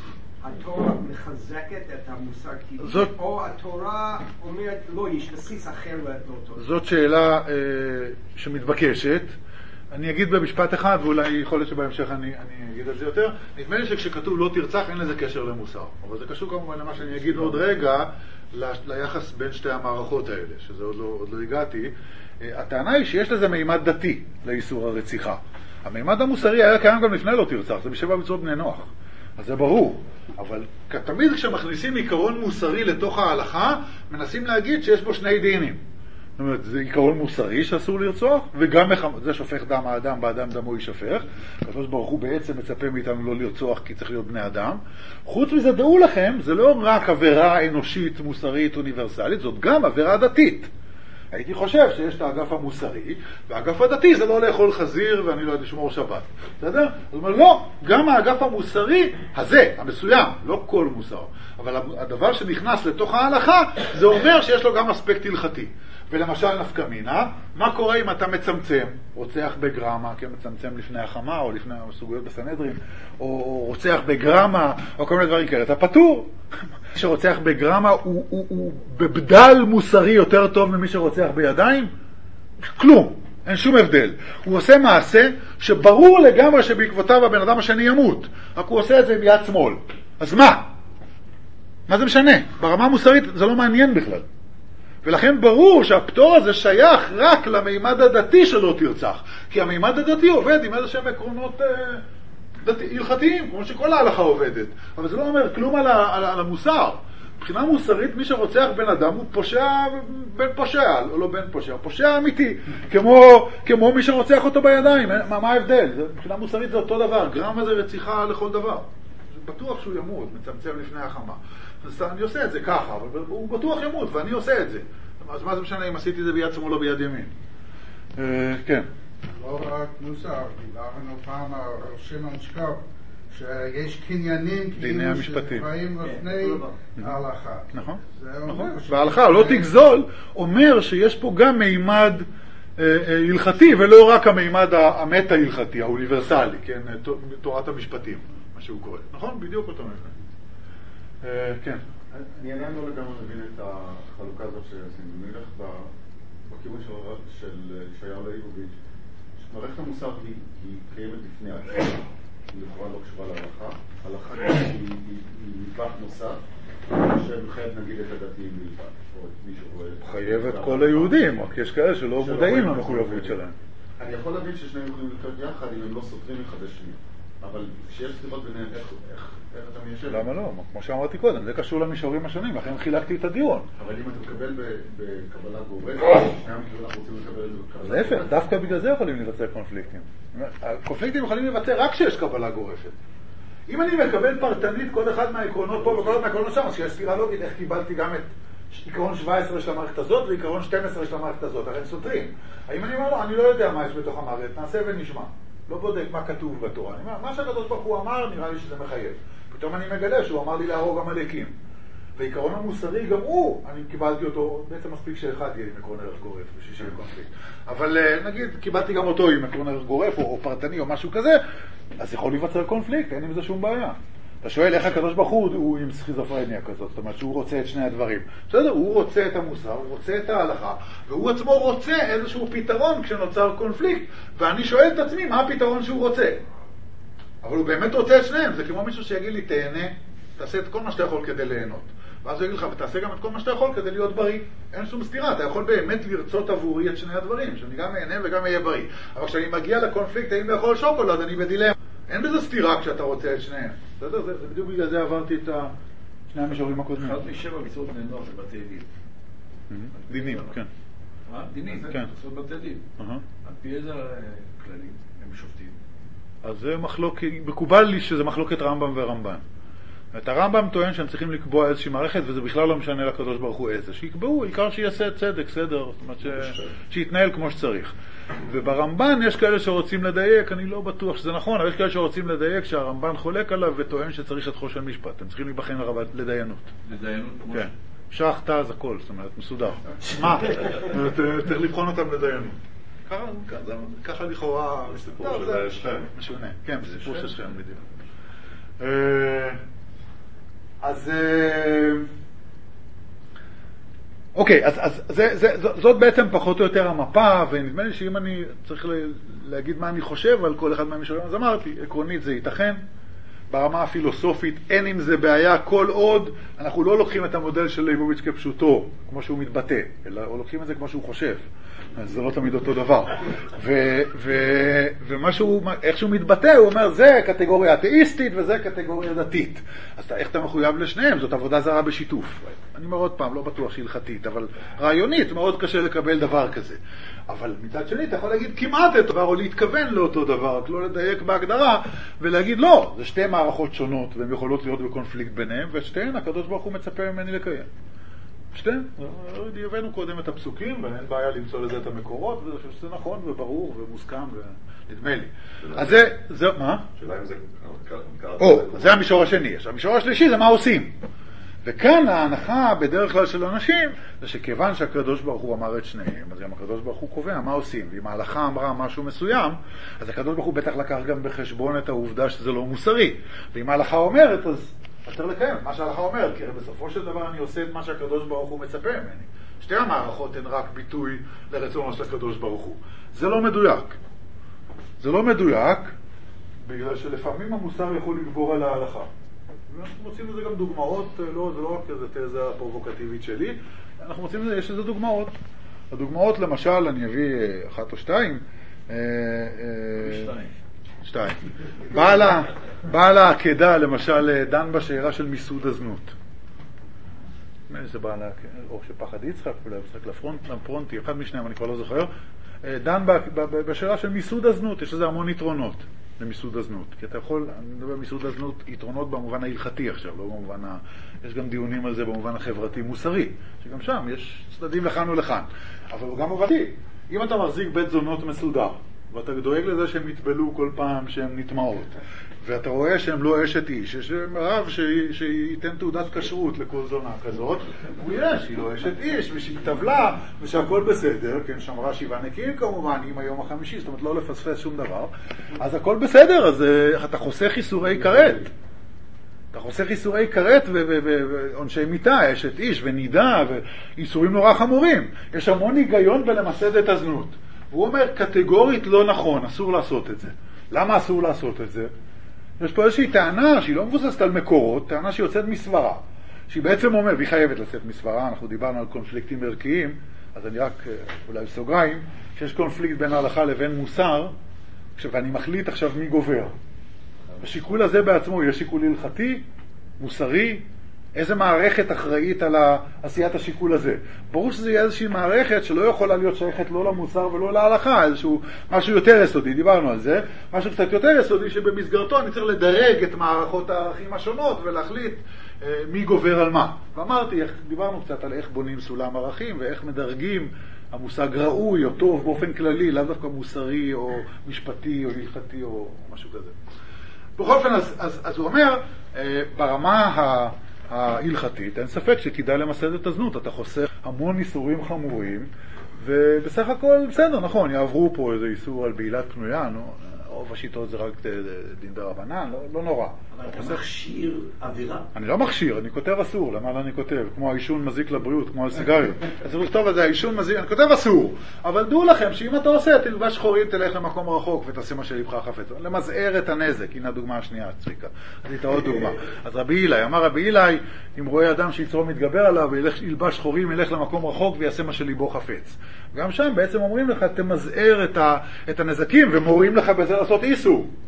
התורה מחזקת את המוסר טבעי, או התורה אומרת לא, יש בסיס אחר לאותו. זאת שאלה שמתבקשת. אני אגיד במשפט אחד, ואולי יכול להיות שבהמשך אני, אני אגיד את זה יותר. נדמה לי שכשכתוב לא תרצח אין לזה קשר למוסר. אבל זה קשור כמובן למה שאני אגיד עוד רגע, ליחס בין שתי המערכות האלה, שזה עוד לא, עוד לא הגעתי. הטענה היא שיש לזה מימד דתי לאיסור הרציחה. המימד המוסרי היה קיים גם לפני לא תרצח, זה בשבע מצוות בני נוח. אז זה ברור. אבל תמיד כשמכניסים עיקרון מוסרי לתוך ההלכה, מנסים להגיד שיש בו שני דינים. זאת אומרת, זה עיקרון מוסרי שאסור לרצוח, וגם זה שופך דם האדם, באדם דמו יישפך. הקדוש ברוך הוא בעצם מצפה מאיתנו לא לרצוח, כי צריך להיות בני אדם. חוץ מזה, דעו לכם, זה לא רק עבירה אנושית, מוסרית, אוניברסלית, זאת גם עבירה דתית. הייתי חושב שיש את האגף המוסרי, והאגף הדתי זה לא לאכול חזיר ואני לא יודע לשמור שבת. בסדר? זאת אומרת, לא, גם האגף המוסרי הזה, המסוים, לא כל מוסר, אבל הדבר שנכנס לתוך ההלכה, זה אומר שיש לו גם אספקט הלכתי. ולמשל נפקא מינה, מה קורה אם אתה מצמצם, רוצח בגרמה, כי מצמצם לפני החמה, או לפני הסוגיות בסנהדרין, או רוצח בגרמה, או כל מיני דברים כאלה, אתה פטור. מי שרוצח בגרמה הוא, הוא, הוא בבדל מוסרי יותר טוב ממי שרוצח בידיים? כלום, אין שום הבדל. הוא עושה מעשה שברור לגמרי שבעקבותיו הבן אדם השני ימות, רק הוא עושה את זה ביד שמאל. אז מה? מה זה משנה? ברמה המוסרית זה לא מעניין בכלל. ולכן ברור שהפטור הזה שייך רק למימד הדתי שלא תרצח. כי המימד הדתי עובד עם איזה שהם עקרונות אה, הלכתיים, כמו שכל ההלכה עובדת. אבל זה לא אומר כלום על, על, על המוסר. מבחינה מוסרית, מי שרוצח בן אדם הוא פושע, בן פושע, לא, לא בן פושע, פושע אמיתי. כמו, כמו מי שרוצח אותו בידיים. מה, מה ההבדל? זה, מבחינה מוסרית זה אותו דבר. גרם הזה רציחה לכל דבר. זה בטוח שהוא ימות, מצמצם לפני החמה. אז אני עושה את זה ככה, אבל הוא בטוח ימות, ואני עושה את זה. אז מה זה משנה אם עשיתי את זה ביד שמאל או ביד ימין? כן. לא רק מוסר, דיברנו פעם על שמעון שקופ, שיש קניינים כאילו שבאים לפני ההלכה. נכון, נכון. וההלכה, לא תגזול, אומר שיש פה גם מימד הלכתי, ולא רק המימד המטה הלכתי, האוניברסלי, כן, תורת המשפטים, מה שהוא קורא. נכון? בדיוק אותו מימד. כן. אני עדיין לא לגמרי מבין את החלוקה הזאת שעשינו. נלך בכיוון של ישעיהו ליבוביץ', שמערכת המוסר היא קיימת בפני עצמה, היא לכאורה לא קשורה להלכה. ההלכה היא נדבך נוסף, שמחייב נגיד את הדתיים בלבד, או את מי שרואה... חייב את כל היהודים, רק יש כאלה שלא מודעים למחויבות שלהם. אני יכול להבין ששניהם יכולים לחיות יחד אם הם לא סותרים אחד לשני. אבל כשיש סתירות ביניהם, איך, איך, איך אתה מיישב? למה לא? כמו שאמרתי קודם, זה קשור למישורים השונים, לכן חילקתי את הדיון. אבל אם אתה מקבל בקבלה גורפת, שניהם כאילו אנחנו רוצים לקבל את זה בקבלה גורפת. להפך, דווקא בגלל זה יכולים לבצע קונפליקטים. הקונפליקטים יכולים לבצע רק כשיש קבלה גורפת. אם אני מקבל פרטנית כל אחד מהעקרונות פה וכל אחד מהעקרונות שם, אז שיש סתירה לוגית, איך קיבלתי גם את עיקרון שבע עשרה של המערכת הזאת ועיקרון שתים עשרה של המערכת הזאת, הרי הם סותרים. האם אני אומר לו, אני לא יודע מה יש בתוך המערכת, נעשה ונשמע. לא בודק מה כתוב בתורה. אני אומר, מה שהקדוש ברוך הוא אמר, נראה לי שזה מחייב. פתאום אני מגלה שהוא אמר לי להרוג עמלקים. ועיקרון המוסרי, גם הוא, אני קיבלתי אותו, בעצם מספיק שאחד יהיה עם עקרון ערך גורף, בשביל שיהיה קונפליקט. אבל נגיד, קיבלתי גם אותו עם עקרון ערך גורף, או, או פרטני, או משהו כזה, אז יכול להיווצר קונפליקט, אין עם זה שום בעיה. אתה שואל איך הקדוש ברוך הוא, הוא עם סכיזופרניה כזאת, זאת אומרת שהוא רוצה את שני הדברים. בסדר, הוא רוצה את המוסר, הוא רוצה את ההלכה, והוא עצמו רוצה איזשהו פתרון כשנוצר קונפליקט, ואני שואל את עצמי מה הפתרון שהוא רוצה. אבל הוא באמת רוצה את שניהם, זה כמו מישהו שיגיד לי, תהנה, תעשה את כל מה שאתה יכול כדי ליהנות. ואז הוא יגיד לך, ותעשה גם את כל מה שאתה יכול כדי להיות בריא. אין שום סתירה, אתה יכול באמת לרצות עבורי את שני הדברים, שאני גם אהנה וגם אהיה בריא. אבל כשאני מגיע לקונפליקט, האם לאכול שוקולד, אני בדילמה. אין בזה סתירה כשאתה רוצה את שניהם. בסדר? זה, זה בדיוק בגלל זה עברתי את שני המישורים הקודמים. אחד משבע מצוות בני נוח זה בתי דין. דינים, כן. מה? דינים, כן. זה בתי דין. על פי איזה כללים הם שופטים? אז זה מחלוקת, מקובל לי שזה מחלוקת רמב"ם ורמב"ן. את הרמב"ם טוען שהם צריכים לקבוע איזושהי מערכת, וזה בכלל לא משנה לקדוש ברוך הוא איזה. שיקבעו, עיקר שיעשה צדק, סדר, זאת אומרת ש... שיתנהל כמו שצריך. וברמב"ן יש כאלה שרוצים לדייק, אני לא בטוח שזה נכון, אבל יש כאלה שרוצים לדייק שהרמב"ן חולק עליו וטוען שצריך את חושן משפט. הם צריכים להיבחן לדיינות. לדיינות? כן. שח, תז, הכל, זאת אומרת, מסודר. מה? צריך לבחון אותם לדיינות. ככה לכאורה... סיפור של שכם. משונה. כן, סיפור של שכם בדיוק. אז... אוקיי, אז, אז זה, זה, זאת בעצם פחות או יותר המפה, ונדמה לי שאם אני צריך להגיד מה אני חושב על כל אחד מהמישורים, אז אמרתי, עקרונית זה ייתכן, ברמה הפילוסופית אין עם זה בעיה, כל עוד אנחנו לא לוקחים את המודל של ליבוביץ' כפשוטו, כמו שהוא מתבטא, אלא לוקחים את זה כמו שהוא חושב. אז זה לא תמיד אותו דבר. ו- ו- ומשהו, איך שהוא מתבטא, הוא אומר, זה קטגוריה אתאיסטית וזה קטגוריה דתית. אז אתה, איך אתה מחויב לשניהם? זאת עבודה זרה בשיתוף. אני אומר עוד פעם, לא בטוח שהלכתית, אבל רעיונית מאוד קשה לקבל דבר כזה. אבל מצד שני, אתה יכול להגיד כמעט את דבר, או להתכוון לאותו דבר, לא לדייק בהגדרה, ולהגיד, לא, זה שתי מערכות שונות, והן יכולות להיות בקונפליקט ביניהם, ושתיהן, הקדוש ברוך הוא מצפה ממני לקיים. שתיהן, הבאנו קודם את הפסוקים, ואין בעיה למצוא לזה את המקורות, ואני חושב שזה נכון וברור ומוסכם, ונדמה לי. אז זה, זה, מה? שאלה אם זה... או, זה המישור השני. המישור השלישי זה מה עושים. וכאן ההנחה בדרך כלל של אנשים, זה שכיוון שהקדוש ברוך הוא אמר את שניהם, אז גם הקדוש ברוך הוא קובע מה עושים. ואם ההלכה אמרה משהו מסוים, אז הקדוש ברוך הוא בטח לקח גם בחשבון את העובדה שזה לא מוסרי. ואם ההלכה אומרת, אז יותר לקיים מה שההלכה אומרת, כי בסופו של דבר אני עושה את מה שהקדוש ברוך הוא מצפה ממני. שתי המערכות הן רק ביטוי לרצונו של הקדוש ברוך הוא. זה לא מדויק. זה לא מדויק, בגלל שלפעמים המוסר יכול לגבור על ההלכה. אנחנו מוצאים לזה גם דוגמאות, לא, זה לא רק איזו תזה פרובוקטיבית שלי, אנחנו מוצאים לזה, יש איזה דוגמאות. הדוגמאות, למשל, אני אביא אחת או שתיים. שתיים. שתיים. בעלה, בעלה העקדה, למשל, דן בשאלה של מיסוד הזנות. זה בעלה, או שפחד יצחק, אולי יצחק לפרונט, לפרונטי, אחד משניהם, אני כבר לא זוכר. דן בשאלה של מיסוד הזנות, יש לזה המון יתרונות. למיסוד הזנות. כי אתה יכול, אני מדבר מיסוד הזנות, יתרונות במובן ההלכתי עכשיו, לא במובן ה... יש גם דיונים על זה במובן החברתי-מוסרי, שגם שם יש צדדים לכאן ולכאן. אבל גם עובדתי, אם אתה מחזיק בית זונות מסודר, ואתה דואג לזה שהם יטבלו כל פעם שהם נטמעות, ואתה רואה שהם לא אשת איש, יש רב שייתן תעודת כשרות לכל זונה כזאת, הוא יש, היא לא אשת איש, ושהיא טבלה, ושהכל בסדר, כן, שמרה שבעה נקיים כמובן, עם היום החמישי, זאת אומרת לא לפספס שום דבר, אז הכל בסדר, אז אתה חוסך איסורי כרת. אתה חוסך איסורי כרת ועונשי מיטה, אשת איש ונידה, ואיסורים נורא חמורים. יש המון היגיון בלמסד את הזנות. והוא אומר, קטגורית לא נכון, אסור לעשות את זה. למה אסור לעשות את זה? יש פה איזושהי טענה שהיא לא מבוססת על מקורות, טענה שהיא יוצאת מסברה, שהיא בעצם אומר, והיא חייבת לצאת מסברה, אנחנו דיברנו על קונפליקטים ערכיים, אז אני רק, אולי בסוגריים, שיש קונפליקט בין ההלכה לבין מוסר, ואני מחליט עכשיו מי גובר. השיקול הזה בעצמו יהיה שיקול הלכתי, מוסרי, איזה מערכת אחראית על עשיית השיקול הזה. ברור שזה יהיה איזושהי מערכת שלא יכולה להיות שייכת לא למוסר ולא להלכה, איזשהו משהו יותר יסודי, דיברנו על זה, משהו קצת יותר יסודי שבמסגרתו אני צריך לדרג את מערכות הערכים השונות ולהחליט אה, מי גובר על מה. ואמרתי, דיברנו קצת על איך בונים סולם ערכים ואיך מדרגים המושג ראוי או טוב באופן כללי, לאו דווקא מוסרי או משפטי או הלכתי או משהו כזה. בכל אופן, אז, אז, אז הוא אומר, אה, ברמה ה... ההלכתית, אין ספק שכדאי למסד את הזנות, אתה חוסך המון איסורים חמורים, ובסך הכל בסדר, נכון, יעברו פה איזה איסור על בעילת פנויה, נו, רוב השיטות זה רק דין דרבנן, לא, לא נורא. אבל אתה מכשיר אווירה? אני לא מכשיר, אני כותב אסור, למה אני כותב? כמו העישון מזיק לבריאות, כמו על סיגריות. אז הוא לכתוב על זה, העישון מזיק, אני כותב אסור. אבל דעו לכם שאם אתה עושה, תלבש שחורים, תלך למקום רחוק ותעשה מה שלבך חפץ. למזער את הנזק, הנה הדוגמה השנייה, צביקה. אז איתה עוד דוגמה. אז רבי אילאי, אמר רבי אילאי, אם רואה אדם שיצרו מתגבר עליו, ילבש שחורים, ילך למקום רחוק ויעשה מה שלבו חפץ. גם שם בעצם אומרים לך, תמזער את, ה, את הנזקים ומורים לך בזה לעשות איסור.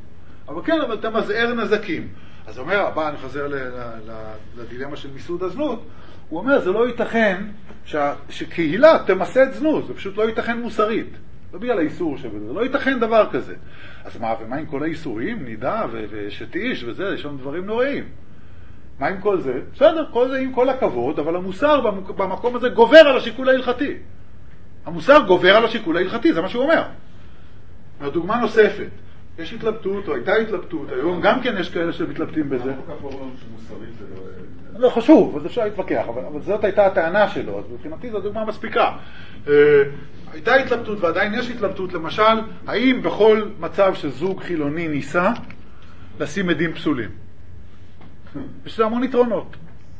אבל כן, אבל אתה מזער נזקים. אז הוא אומר, הבא, אני חוזר לדילמה של מיסוד הזנות, הוא אומר, זה לא ייתכן שקהילה תמסד זנות, זה פשוט לא ייתכן מוסרית. לא בגלל האיסור שבזה, זה לא ייתכן דבר כזה. אז מה, ומה עם כל האיסורים, נידה ושתיש וזה, יש לנו דברים נוראים. מה עם כל זה? בסדר, כל זה עם כל הכבוד, אבל המוסר במקום הזה גובר על השיקול ההלכתי. המוסר גובר על השיקול ההלכתי, זה מה שהוא אומר. דוגמה נוספת, יש התלבטות, או הייתה התלבטות, היום גם כן יש כאלה שמתלבטים בזה. לא חשוב, אז אפשר להתווכח, אבל, אבל זאת הייתה הטענה שלו, אז מבחינתי זו דוגמה מספיקה. הייתה התלבטות, ועדיין יש התלבטות, למשל, האם בכל מצב שזוג חילוני ניסה, לשים עדים פסולים? יש לזה המון יתרונות.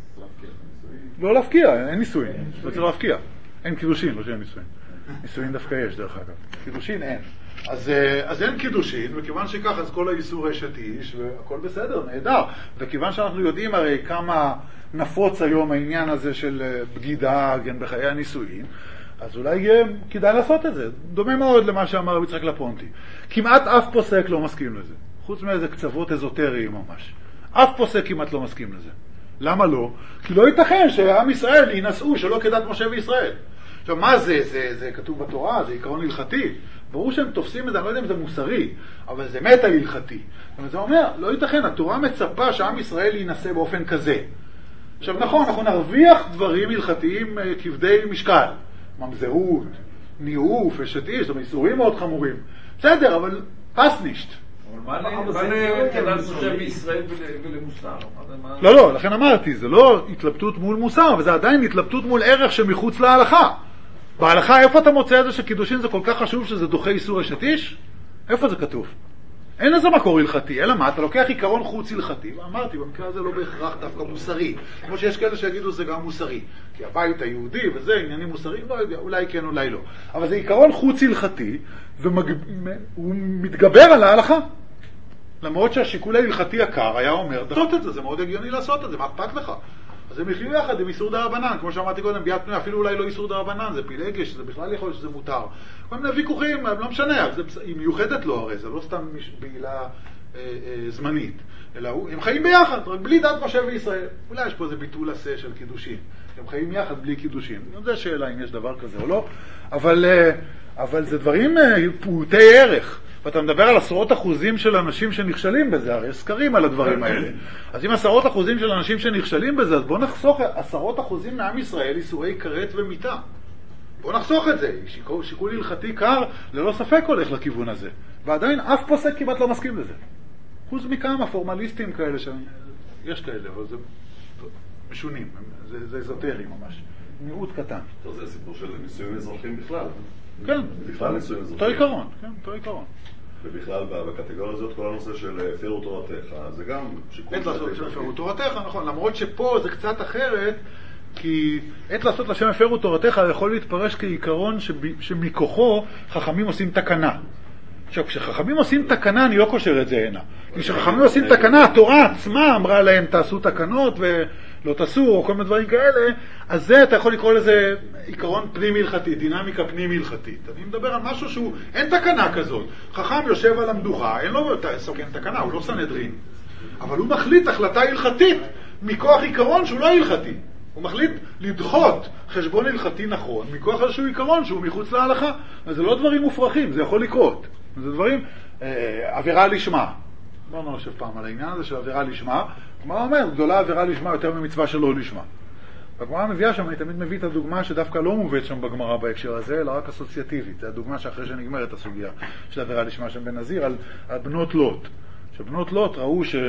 לא להפקיע, אין נישואין, לא צריך להפקיע. אין קידושין, לא שאין נישואין. נישואין דווקא יש, דרך אגב. קידושין אין. אז, אז אין קידושין, וכיוון שכך, אז כל האיסור אשת איש, והכל בסדר, נהדר. וכיוון שאנחנו יודעים הרי כמה נפוץ היום העניין הזה של בגידה בחיי הנישואין, אז אולי כדאי לעשות את זה. דומה מאוד למה שאמר רבי יצחק לפונטי. כמעט אף פוסק לא מסכים לזה. חוץ מאיזה קצוות אזוטריים ממש. אף פוסק כמעט לא מסכים לזה. למה לא? כי לא ייתכן שעם ישראל ינסעו שלא כדת משה וישראל. עכשיו, מה זה? זה, זה כתוב בתורה, זה עיקרון הלכתי. ברור שהם תופסים את זה, אני לא יודע אם זה מוסרי, אבל זה מטה הלכתי. זאת אומרת, לא ייתכן, התורה מצפה שעם ישראל ינסה באופן כזה. עכשיו, נכון, אנחנו נרוויח דברים הלכתיים כבדי משקל. ממזרות, ניאוף, אשת איש, זאת אומרת, איסורים מאוד חמורים. בסדר, אבל פס נישט. אבל מה לכדאי משה בישראל ולמוסר? לא, לא, לכן אמרתי, זה לא התלבטות מול מוסר, אבל זה עדיין התלבטות מול ערך שמחוץ להלכה. בהלכה, איפה אתה מוצא את זה שקידושין זה כל כך חשוב שזה דוחה איסור אשת איש? איפה זה כתוב? אין איזה מקור הלכתי, אלא מה? אתה לוקח עיקרון חוץ הלכתי, ואמרתי, במקרה הזה לא בהכרח דווקא מוסרי, כמו שיש כאלה שיגידו זה גם מוסרי, כי הבית היהודי וזה עניינים מוסריים, לא יודע, אולי כן, אולי לא. אבל זה עיקרון חוץ הלכתי, והוא מתגבר על ההלכה. למרות שהשיקול ההלכתי הקר היה אומר, לעשות את זה, זה מאוד הגיוני לעשות את זה, מה אכפת לך? אז הם יחיו יחד עם איסור דרבנן, כמו שאמרתי קודם, ביד פנויה, אפילו אולי לא איסור דרבנן, זה פילגש, זה בכלל יכול שזה מותר. כל מיני ויכוחים, לא משנה, היא מיוחדת לו הרי, זה לא סתם בעילה אה, אה, זמנית, אלא הם חיים ביחד, רק בלי דת משה וישראל. אולי יש פה איזה ביטול עשה של קידושין, הם חיים יחד בלי קידושין. זו שאלה אם יש דבר כזה או לא, אבל, אה, אבל זה דברים אה, פעוטי ערך. ואתה מדבר על עשרות אחוזים של אנשים שנכשלים בזה, הרי סקרים על הדברים האלה. אז אם עשרות אחוזים של אנשים שנכשלים בזה, אז בוא נחסוך עשרות אחוזים מעם ישראל איסורי כרת ומיטה. בוא נחסוך את זה. שיקול, שיקול הלכתי קר, ללא ספק הולך לכיוון הזה. ועדיין אף פוסק כמעט לא מסכים לזה. חוץ מכמה פורמליסטים כאלה, יש כאלה, אבל זה משונים, זה, זה אזוטרי ממש. מיעוט קטן. טוב, זה הסיפור של נישואים אזרחים בכלל. כן, בכלל נישואים אזרחים. אותו עיקרון, כן, אותו עיקרון. ובכלל, בקטגוריה הזאת, כל הנושא של הפרו תורתך, זה גם שיקול... עת לעשות לשם הפרו תורתך, נכון, למרות שפה זה קצת אחרת, כי עת לעשות לשם הפרו תורתך יכול להתפרש כעיקרון שמכוחו חכמים עושים תקנה. עכשיו, כשחכמים עושים תקנה, אני לא קושר את זה הנה. כשחכמים עושים תקנה, התורה עצמה אמרה להם, תעשו תקנות ולא תעשו, או כל מיני דברים כאלה, אז זה, אתה יכול לקרוא לזה עיקרון פנים הלכתי, דינמיקה פנים הלכתית. אני מדבר על משהו שהוא, אין תקנה כזאת. חכם יושב על המדוכה, אין לו סוכן תקנה, הוא לא סנהדרין. אבל הוא מחליט החלטה הלכתית, מכוח עיקרון שהוא לא הלכתי. הוא מחליט לדחות חשבון הלכתי נכון, מכוח איזשהו עיקרון שהוא מחוץ להלכה. אז זה לא דברים מופרכים, זה יכול לקרות. זה דברים, אה, עבירה לשמה. לא נושב פעם על העניין הזה של עבירה לשמה. הגמרא אומר, גדולה עבירה לשמה יותר ממצווה שלא לשמה. והגמרא מביאה שם, אני תמיד מביא את הדוגמה שדווקא לא מובאת שם בגמרא בהקשר הזה, אלא רק אסוציאטיבית. זה הדוגמה שאחרי שנגמרת הסוגיה של עבירה לשמה שם בנזיר, על, על בנות לוט. שבנות לוט ראו ש...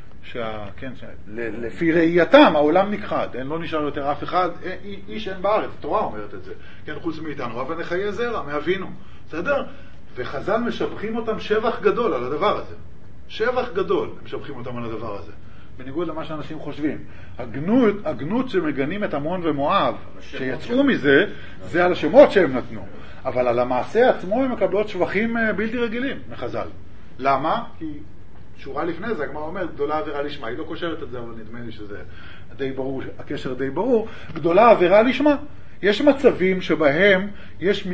שה, כן, ש... לפי ראייתם העולם נכחד, אין לא נשאר יותר אף אחד, איש אין בארץ, התורה אומרת את זה, כן, חוץ מאיתנו, אבל נחיי זרע, מאבינו, בסדר? וחז"ל משבחים אותם שבח גדול על הדבר הזה. שבח גדול הם משבחים אותם על הדבר הזה. בניגוד למה שאנשים חושבים. הגנות, הגנות שמגנים את עמון ומואב, שיצאו מזה, זה על השמות שהם נתנו. אבל על המעשה עצמו הם מקבלות שבחים בלתי רגילים מחז"ל. למה? כי שורה לפני זה, הגמרא אומרת, גדולה עבירה לשמה. היא לא קושרת את זה, אבל נדמה לי שזה די ברור, הקשר די ברור. גדולה עבירה לשמה. יש מצבים שבהם יש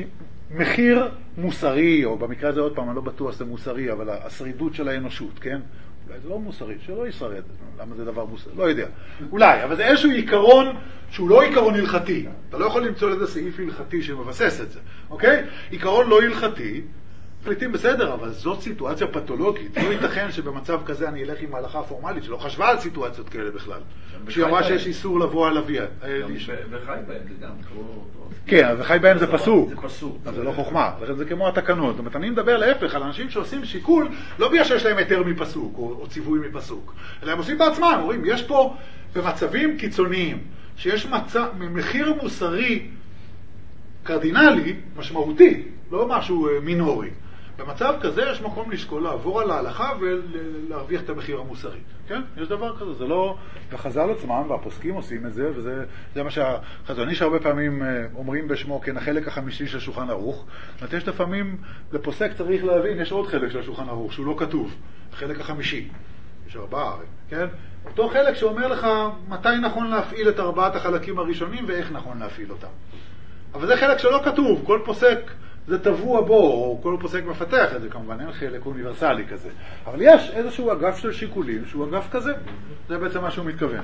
מחיר מוסרי, או במקרה הזה עוד פעם, אני לא בטוח שזה מוסרי, אבל השרידות של האנושות, כן? אולי זה לא מוסרי, שלא ישרד, למה זה דבר מוסרי? לא יודע. אולי, אבל זה איזשהו עיקרון שהוא לא עיקרון הלכתי. אתה לא יכול למצוא לזה סעיף הלכתי שמבסס את זה, אוקיי? עיקרון לא הלכתי, פליטים בסדר, אבל זאת סיטואציה פתולוגית. לא ייתכן שבמצב כזה אני אלך עם ההלכה הפורמלית, שלא חשבה על סיטואציות כאלה בכלל. שהיא אמרה שיש איסור לבוא על אביה. וחי בהם זה גם. כן, וחי בהם זה פסוק. זה פסוק. אז זה לא חוכמה, זה כמו התקנות. זאת אומרת, אני מדבר להפך על אנשים שעושים שיקול, לא בגלל שיש להם היתר מפסוק, או ציווי מפסוק, אלא הם עושים בעצמם, אומרים, יש פה במצבים קיצוניים, שיש מחיר מוסרי קרדינלי, משמעותי, לא משהו מינורי. במצב כזה יש מקום לשקול לעבור על ההלכה ולהרוויח את המחיר המוסרי. כן? יש דבר כזה, זה לא... וחז"ל עצמם והפוסקים עושים את זה, וזה זה מה שהחזון איש הרבה פעמים אומרים בשמו, כן, החלק החמישי של שולחן ערוך. זאת אומרת, יש לפעמים, לפוסק צריך להבין, יש עוד חלק של שולחן ערוך, שהוא לא כתוב, החלק החמישי. יש ארבעה, כן? אותו חלק שאומר לך מתי נכון להפעיל את ארבעת החלקים הראשונים ואיך נכון להפעיל אותם. אבל זה חלק שלא כתוב, כל פוסק זה טבוע בו, או כל פוסק מפתח את זה, כמובן, אין חלק אוניברסלי כזה. אבל יש איזשהו אגף של שיקולים, שהוא אגף כזה. זה בעצם מה שהוא מתכוון.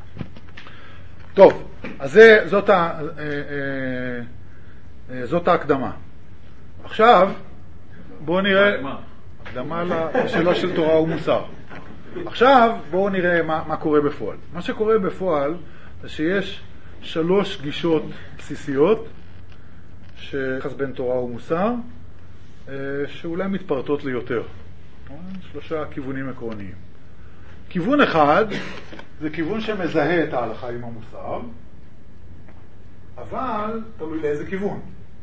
טוב, אז זה, זאת, ה, אה, אה, אה, זאת ההקדמה. עכשיו, בואו נראה... הקדמה לשאלה של תורה ומוסר. עכשיו, בואו נראה מה, מה קורה בפועל. מה שקורה בפועל זה שיש שלוש גישות בסיסיות, שיחס בין תורה ומוסר, שאולי מתפרטות ליותר. שלושה כיוונים עקרוניים. כיוון אחד זה כיוון שמזהה את ההלכה עם המוסר, אבל תלוי לאיזה כיוון.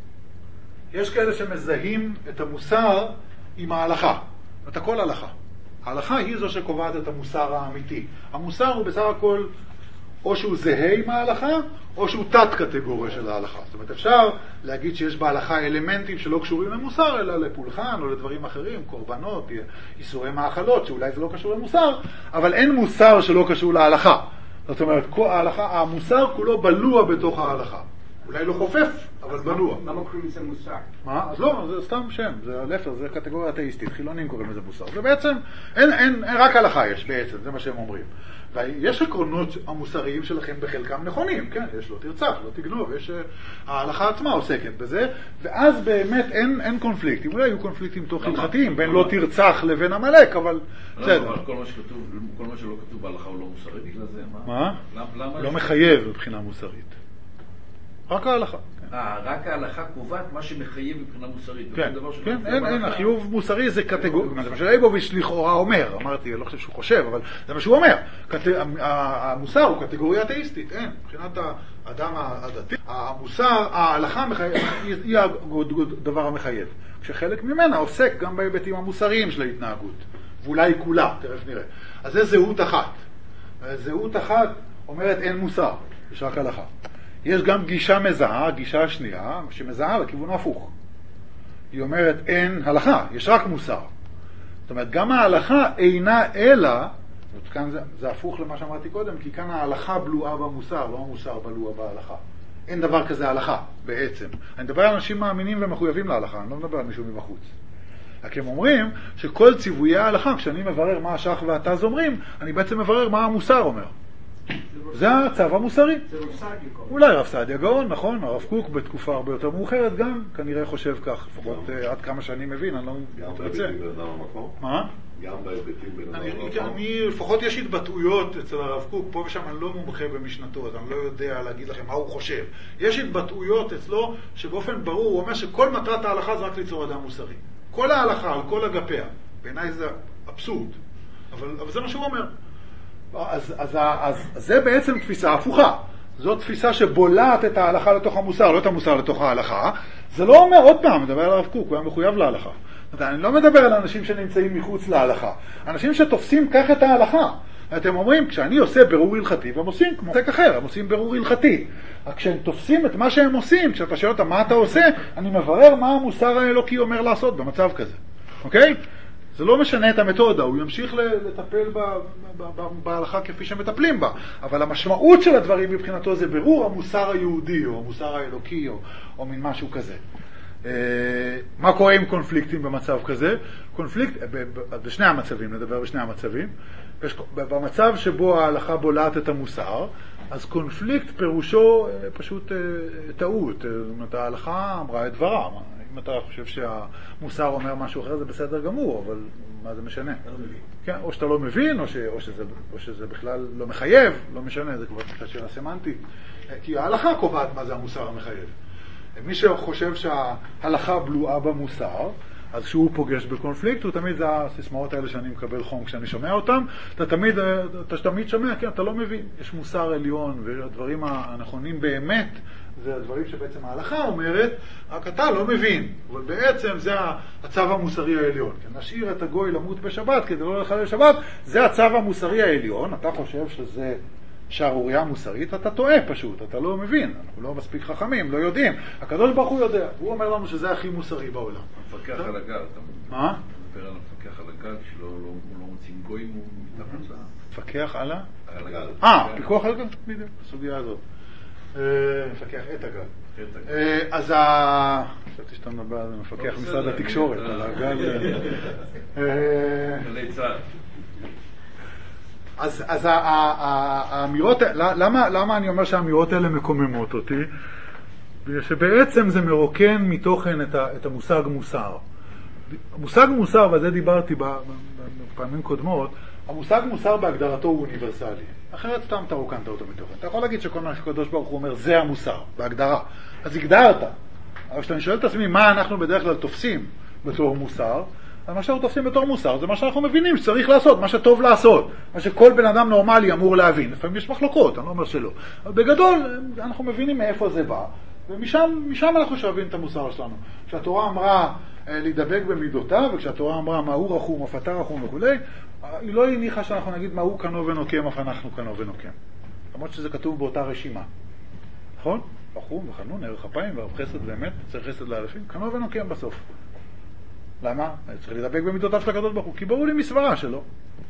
יש כאלה שמזהים את המוסר עם ההלכה. את הכל הלכה. ההלכה היא זו שקובעת את המוסר האמיתי. המוסר הוא בסך הכל או שהוא זהה עם ההלכה, או שהוא תת קטגוריה של ההלכה. זאת אומרת, אפשר להגיד שיש בהלכה אלמנטים שלא קשורים למוסר, אלא לפולחן או לדברים אחרים, קורבנות, איסורי מאכלות, שאולי זה לא קשור למוסר, אבל אין מוסר שלא קשור להלכה. זאת אומרת, ההלכה, המוסר כולו בלוע בתוך ההלכה. אולי לא חופף, אבל בלוע. למה קוראים לזה מוסר? מה? אז לא, זה סתם שם, זה להפך, זה קטגוריה אתאיסטית, חילונים קוראים לזה מוסר. זה בעצם, אין, אין, אין רק הלכה יש בעצם, זה מה שהם אומרים. ויש עקרונות המוסריים שלכם בחלקם נכונים, כן? יש לא תרצח, לא תגנוב, יש ההלכה עצמה עוסקת בזה, ואז באמת אין, אין קונפליקטים. אולי היו קונפליקטים תוך הלכתיים, בין לא תרצח לבין המלאק, אבל בסדר. אבל כל מה שכתוב, כל מה שלא כתוב בהלכה הוא לא מוסרי בגלל זה, מה? מה? לא מחייב מבחינה מוסרית. רק ההלכה. אה, רק ההלכה קובעת מה שמחייב מבחינה מוסרית. כן, כן, אין, אין, החיוב מוסרי זה קטגוריה, זה מה שלייבוביץ' לכאורה אומר, אמרתי, אני לא חושב שהוא חושב, אבל זה מה שהוא אומר. המוסר הוא קטגוריה אתאיסטית, אין, מבחינת האדם הדתי. המוסר, ההלכה היא הדבר המחייב, כשחלק ממנה עוסק גם בהיבטים המוסריים של ההתנהגות, ואולי כולה, תכף נראה. אז זה זהות אחת. זהות אחת אומרת אין מוסר, יש רק הלכה. יש גם גישה מזהה, גישה השנייה, שמזהה לכיוון ההפוך. היא אומרת, אין הלכה, יש רק מוסר. זאת אומרת, גם ההלכה אינה אלא, כאן זה, זה הפוך למה שאמרתי קודם, כי כאן ההלכה בלועה במוסר, לא המוסר בלוע בהלכה. אין דבר כזה הלכה, בעצם. אני מדבר על אנשים מאמינים ומחויבים להלכה, אני לא מדבר על מישהו מבחוץ. רק הם אומרים שכל ציוויי ההלכה, כשאני מברר מה השח והתז אומרים, אני בעצם מברר מה המוסר אומר. זה הצו המוסרי. זה רב סעדיה גאון. אולי רב סעדיה גאון, נכון, הרב קוק בתקופה הרבה יותר מאוחרת גם, כנראה חושב כך, לפחות עד כמה שאני מבין, אני לא מתרצה. גם בהיבטים בן אדם המקום? מה? גם בהיבטים בן אדם המקום? אני, לפחות יש התבטאויות אצל הרב קוק, פה ושם אני לא מומחה במשנתו, אז אני לא יודע להגיד לכם מה הוא חושב. יש התבטאויות אצלו שבאופן ברור הוא אומר שכל מטרת ההלכה זה רק ליצור אדם מוסרי. כל ההלכה על כל אגפיה. בעיניי זה אבסורד, אבל, אבל זה מה שהוא אומר. אז, אז, אז, אז זה בעצם תפיסה הפוכה. זו תפיסה שבולעת את ההלכה לתוך המוסר, לא את המוסר לתוך ההלכה. זה לא אומר, עוד פעם, מדבר על הרב קוק, הוא היה מחויב להלכה. אני לא מדבר על אנשים שנמצאים מחוץ להלכה. אנשים שתופסים כך את ההלכה. אתם אומרים, כשאני עושה ברור הלכתי, והם עושים כמו עסק אחר, הם עושים ברור הלכתי. כשהם תופסים את מה שהם עושים, כשאתה שואל אותם מה אתה עושה, אני מברר מה המוסר האלוקי אומר לעשות במצב כזה. אוקיי? זה לא משנה את המתודה, הוא ימשיך לטפל בהלכה כפי שמטפלים בה. אבל המשמעות של הדברים מבחינתו זה ברור המוסר היהודי, או המוסר האלוקי, או, או מין משהו כזה. מה קורה עם קונפליקטים במצב כזה? קונפליקט, בשני המצבים, נדבר בשני המצבים. במצב שבו ההלכה בולעת את המוסר, אז קונפליקט פירושו פשוט טעות. זאת אומרת, ההלכה אמרה את דברה. אם אתה חושב שהמוסר אומר משהו אחר, זה בסדר גמור, אבל מה זה משנה? אתה לא מבין. כן, או שאתה לא מבין, או, ש, או, שזה, או שזה בכלל לא מחייב, לא משנה, זה כבר קצת שאלה סמנטית. כי ההלכה קובעת מה זה המוסר המחייב. מי שחושב שההלכה בלועה במוסר, אז כשהוא פוגש בקונפליקט, הוא תמיד, זה הסיסמאות האלה שאני מקבל חום כשאני שומע אותם, אתה תמיד, אתה תמיד שומע, כן, אתה לא מבין. יש מוסר עליון, והדברים הנכונים באמת, זה הדברים שבעצם ההלכה אומרת, רק אתה לא מבין. אבל בעצם זה הצו המוסרי העליון. כן, נשאיר את הגוי למות בשבת כדי לא לחלל שבת, זה הצו המוסרי העליון. אתה חושב שזה שערוריה מוסרית, אתה טועה פשוט, אתה לא מבין. אנחנו לא מספיק חכמים, לא יודעים. הקדוש ברוך הוא יודע. הוא אומר לנו שזה הכי מוסרי בעולם. המפקח על הגל. מה? מדבר על המפקח על הגל, שלא לא מוצאים גויים, הוא מתחת לה. מפקח על ה? על הגל. אה, פיקוח על הגל? בדיוק, בסוגיה הזאת. מפקח את הגל. אז ה... חשבתי שאתה מדבר על מפקח משרד התקשורת, על הגל. גלי צה"ל. אז, אז האמירות, למה, למה אני אומר שהאמירות האלה מקוממות אותי? בגלל שבעצם זה מרוקן מתוכן את, ה, את המושג מוסר. המושג מוסר, ועל זה דיברתי בפעמים קודמות, המושג מוסר בהגדרתו הוא אוניברסלי. אחרת סתם אתה רוקנת אותו מתוכן. אתה יכול להגיד שכל מה שקדוש ברוך הוא אומר, זה המוסר, בהגדרה. אז הגדרת. אבל כשאני שואל את עצמי, מה אנחנו בדרך כלל תופסים בתור מוסר, אז מה שאנחנו תופסים בתור מוסר, זה מה שאנחנו מבינים שצריך לעשות, מה שטוב לעשות, מה שכל בן אדם נורמלי אמור להבין. לפעמים יש מחלוקות, אני לא אומר שלא. אבל בגדול, אנחנו מבינים מאיפה זה בא, ומשם משם אנחנו שואבים את המוסר שלנו. כשהתורה אמרה להידבק במידותיו, וכשהתורה אמרה מהו רחום, אף אתה רחום וכו', היא לא הניחה שאנחנו נגיד מהו קנו ונוקם, אף אנחנו קנו ונוקם. למרות שזה כתוב באותה רשימה. נכון? רחום וחנון, ערך אפיים וערב חסד באמת, צריך חסד לאלפים, קנו ונוקם בסוף. למה? צריך לדבק במידותיו של הקדוש ברוך הוא, כי ברור לי מסברה שלו.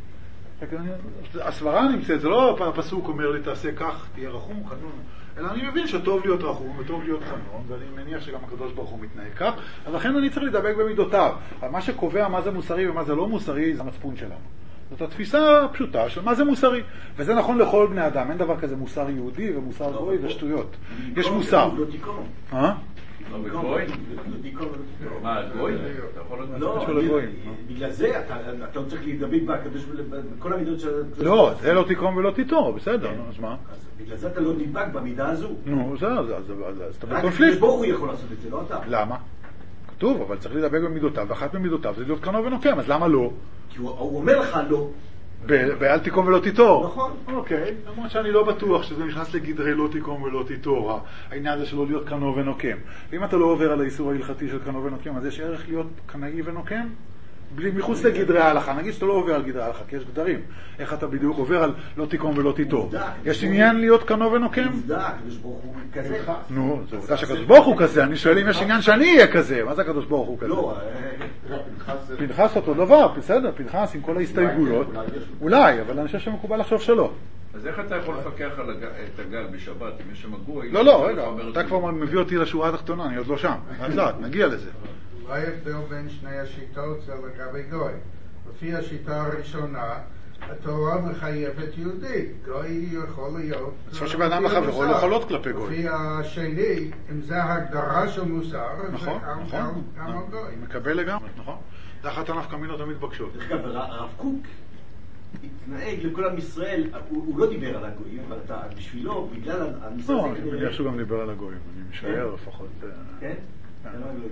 הסברה נמצאת, זה לא הפסוק אומר לי תעשה כך, תהיה רחום, חנון, אלא אני מבין שטוב להיות רחום וטוב להיות חנון, ואני מניח שגם הקדוש ברוך הוא מתנהג כך, אז לכן אני צריך לדבק במידותיו. אבל מה שקובע מה זה מוסרי ומה זה לא מוסרי, זה המצפון שלנו. זאת התפיסה הפשוטה של מה זה מוסרי. וזה נכון לכל בני אדם, אין דבר כזה מוסר יהודי ומוסר גוי ושטויות. יש מוסר. אה? לא בגוי? מה, גוי? לא, בגלל זה אתה צריך להידבק בכל המידות של... לא, זה לא תקרום ולא תיטור, בסדר, אז מה? בגלל זה אתה לא נדבק במידה הזו. נו, זה, אז אתה בקונפליקט. רק שבו הוא יכול לעשות את זה, לא אתה. למה? כתוב, אבל צריך לדבק במידותיו, ואחת ממידותיו זה להיות קנו ונוקם, אז למה לא? כי הוא אומר לך לא. באל תיקום ולא תיטור. נכון. אוקיי, למרות שאני לא בטוח שזה נכנס לגדרי לא תיקום ולא תיטור, העניין הזה שלא להיות קנו ונוקם. ואם אתה לא עובר על האיסור ההלכתי של קנו ונוקם, אז יש ערך להיות קנאי ונוקם? בלי, מחוץ לגדרי ההלכה. נגיד שאתה לא עובר על גדרי ההלכה, כי יש גדרים. איך אתה בדיוק עובר על לא תיקום ולא תיטור? יש עניין להיות קנו ונוקם? עובדה, הקדוש ברוך הוא כזה. נו, זה עובדה שהקדוש ברוך הוא כזה. אני שואל אם יש עניין שאני אהיה כזה. מה זה הקדוש ברוך הוא כזה? לא, פנחס אותו דבר, בסדר, פנחס עם כל ההסתייגויות. אולי, אבל אני חושב שמקובל לחשוב שלא. אז איך אתה יכול לפקח את הגל בשבת, אם יש שם גוי? לא, לא, רגע, אתה כבר מביא אותי לשורה התחתונה, אני עוד לא שם. לאט לאט, נגיע לזה. אולי הבדל בין שני השיטות זה לגבי גוי. לפי השיטה הראשונה, התורה מחייבת יהודי. גוי יכול להיות... זאת אומרת שבאדם לחברו לא יכולות כלפי גוי. לפי השני, אם זה הגדרה של מוסר, נכון, נכון. אני מקבל לגמרי, נכון. זה אחת הנפקא מינות המתבקשות. דרך אגב, הרב קוק התנהג לכל עם ישראל, הוא לא דיבר על הגויים, אבל אתה בשבילו, בגלל הנושא הזה... לא, אני מניח שהוא גם דיבר על הגויים, אני משער לפחות. כן? זה לא הגויים.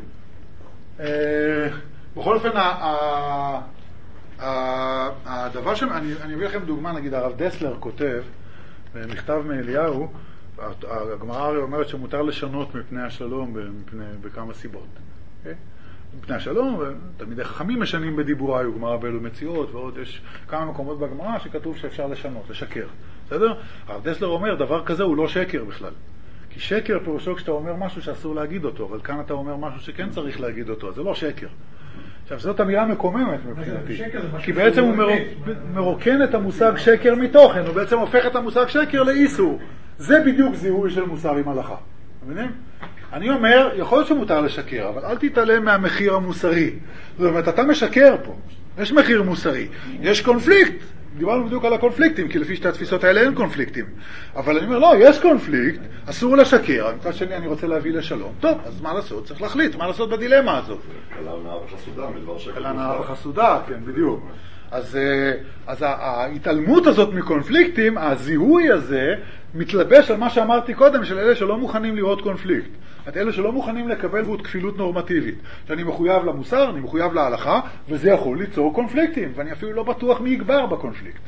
בכל אופן, הדבר ש... אני אביא לכם דוגמה, נגיד הרב דסלר כותב, במכתב מאליהו, הגמרא הרי אומרת שמותר לשנות מפני השלום בכמה סיבות. מפני השלום, תלמידי חכמים משנים בדיבורה, היו גמרא באלו מציאות, ועוד יש כמה מקומות בגמרא שכתוב שאפשר לשנות, לשקר. בסדר? הרב דסלר אומר, דבר כזה הוא לא שקר בכלל. כי שקר פירושו כשאתה אומר משהו שאסור להגיד אותו, אבל כאן אתה אומר משהו שכן צריך להגיד אותו, זה לא שקר. עכשיו, זאת אמירה מקוממת מבחינתי, כי בעצם הוא מרוקן את המושג שקר מתוכן, הוא בעצם הופך את המושג שקר לאיסור. זה בדיוק זיהוי של מוסר עם הלכה. מבינים? אני אומר, יכול להיות שמותר לשקר, אבל אל תתעלם מהמחיר המוסרי. זאת אומרת, אתה משקר פה. יש מחיר מוסרי. יש קונפליקט. דיברנו בדיוק על הקונפליקטים, כי לפי שתי התפיסות האלה אין קונפליקטים. אבל אני אומר, לא, יש קונפליקט, אסור לשקר. מצד שני, אני רוצה להביא לשלום. טוב, אז מה לעשות? צריך להחליט, מה לעשות בדילמה הזאת? קלה נאה וחסודה, מדבר שקר. קלה נאה וחסודה, כן, בדיוק. אז, אז ההתעלמות הזאת מקונפליקטים, הזיהוי הזה, מתלבש על מה שאמרתי קודם, של אלה שלא מוכנים לראות קונפליקט. את אלה שלא מוכנים לקבל בו כפילות נורמטיבית. שאני מחויב למוסר, אני מחויב להלכה, וזה יכול ליצור קונפליקטים, ואני אפילו לא בטוח מי יגבר בקונפליקט.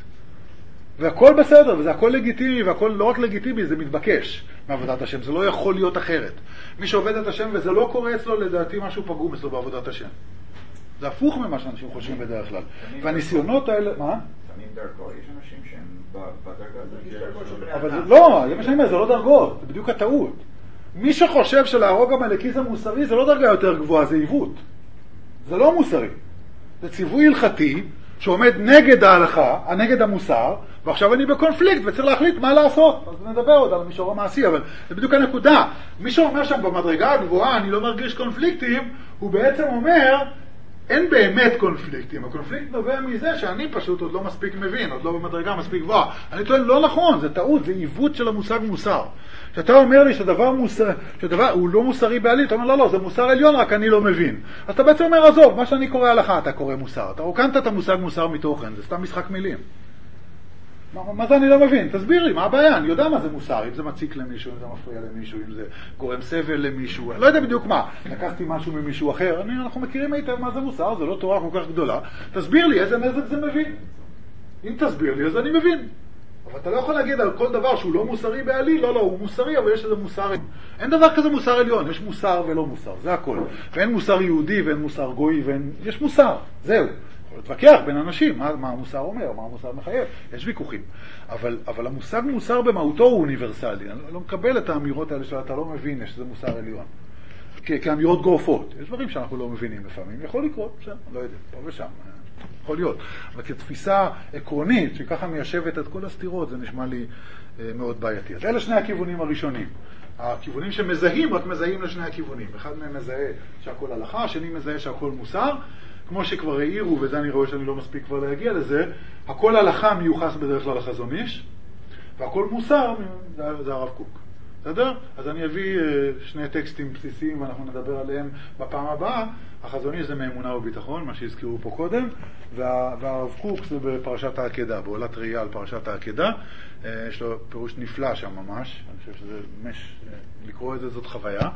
והכל בסדר, וזה הכל לגיטימי, והכל לא רק לגיטימי, זה מתבקש מעבודת השם. זה לא יכול להיות אחרת. מי שעובד את השם, וזה לא קורה אצלו, לדעתי משהו פגום אצלו בעבודת השם. זה הפוך ממה שאנשים חושבים בדרך כלל. והניסיונות האלה, מה? תמיד דרכו, יש אנשים שהם בדרגה, יש דרגות של בני אדם. אבל לא, זה מה שאני אומר, זה לא דרגות, זה בדיוק הטעות. מי שחושב שלהרוג המלאקיז המוסרי זה לא דרגה יותר גבוהה, זה עיוות. זה לא מוסרי. זה ציווי הלכתי שעומד נגד ההלכה, נגד המוסר, ועכשיו אני בקונפליקט וצריך להחליט מה לעשות. אז נדבר עוד על המישור המעשי, אבל זה בדיוק הנקודה. מי שאומר שם במדרגה הגבוהה, אני לא מרגיש קונפליקטים, הוא בעצם אומר, אין באמת קונפליקטים. הקונפליקט נובע מזה שאני פשוט עוד לא מספיק מבין, עוד לא במדרגה מספיק גבוהה. אני טוען, לא נכון, זה טעות, זה עיוות של המושג מוסר. שאתה אומר לי שדבר מוסר, שדבר, הוא לא מוסרי בעליל, אתה אומר, לא, לא, זה מוסר עליון, רק אני לא מבין. אז אתה בעצם אומר, עזוב, מה שאני קורא הלכה, אתה קורא מוסר. אתה רוקנת את המושג מוסר מתוכן, זה סתם משחק מילים. מה, מה זה אני לא מבין? תסביר לי, מה הבעיה? אני יודע מה זה מוסר, אם זה מציק למישהו, אם זה מפריע למישהו, אם זה גורם סבל למישהו, לא יודע בדיוק מה. לקחתי משהו ממישהו אחר, אני, אנחנו מכירים היטב מה זה מוסר, זה לא תורה כל כך גדולה. תסביר לי איזה נזק זה מבין. אם תסביר לי, אז אני מבין. אבל אתה לא יכול להגיד על כל דבר שהוא לא מוסרי בעליל, לא, לא, הוא מוסרי, אבל יש איזה מוסר. אין דבר כזה מוסר עליון, יש מוסר ולא מוסר, זה הכל. ואין מוסר יהודי ואין מוסר גוי, ואין... יש מוסר, זהו. יכול להתווכח בין אנשים, מה, מה המוסר אומר, מה המוסר מחייב, יש ויכוחים. אבל, אבל המושג מוסר במהותו הוא אוניברסלי. אני לא מקבל את האמירות האלה שאתה לא מבין שזה מוסר עליון. כ- כאמירות גורפות. יש דברים שאנחנו לא מבינים לפעמים. יכול לקרות, בסדר, לא יודע, פה ושם. יכול להיות. אבל כתפיסה עקרונית, שככה מיישבת את כל הסתירות, זה נשמע לי אה, מאוד בעייתי. אז אלה שני הכיוונים הראשונים. הכיוונים שמזהים, רק מזהים לשני הכיוונים. אחד מהם מזהה שהכל הלכה, השני מזהה שהכל מוסר. כמו שכבר העירו, וזה אני רואה שאני לא מספיק כבר להגיע לזה, הכל הלכה מיוחס בדרך כלל לחזון איש, והכל מוסר זה, זה הרב קוק. בסדר? אז אני אביא שני טקסטים בסיסיים ואנחנו נדבר עליהם בפעם הבאה. החזון איש זה מאמונה וביטחון, מה שהזכירו פה קודם, וה, והרב קוק זה בפרשת העקדה, בעולת ראייה על פרשת העקדה. יש לו פירוש נפלא שם ממש, אני חושב שזה ממש, לקרוא את זה זאת חוויה.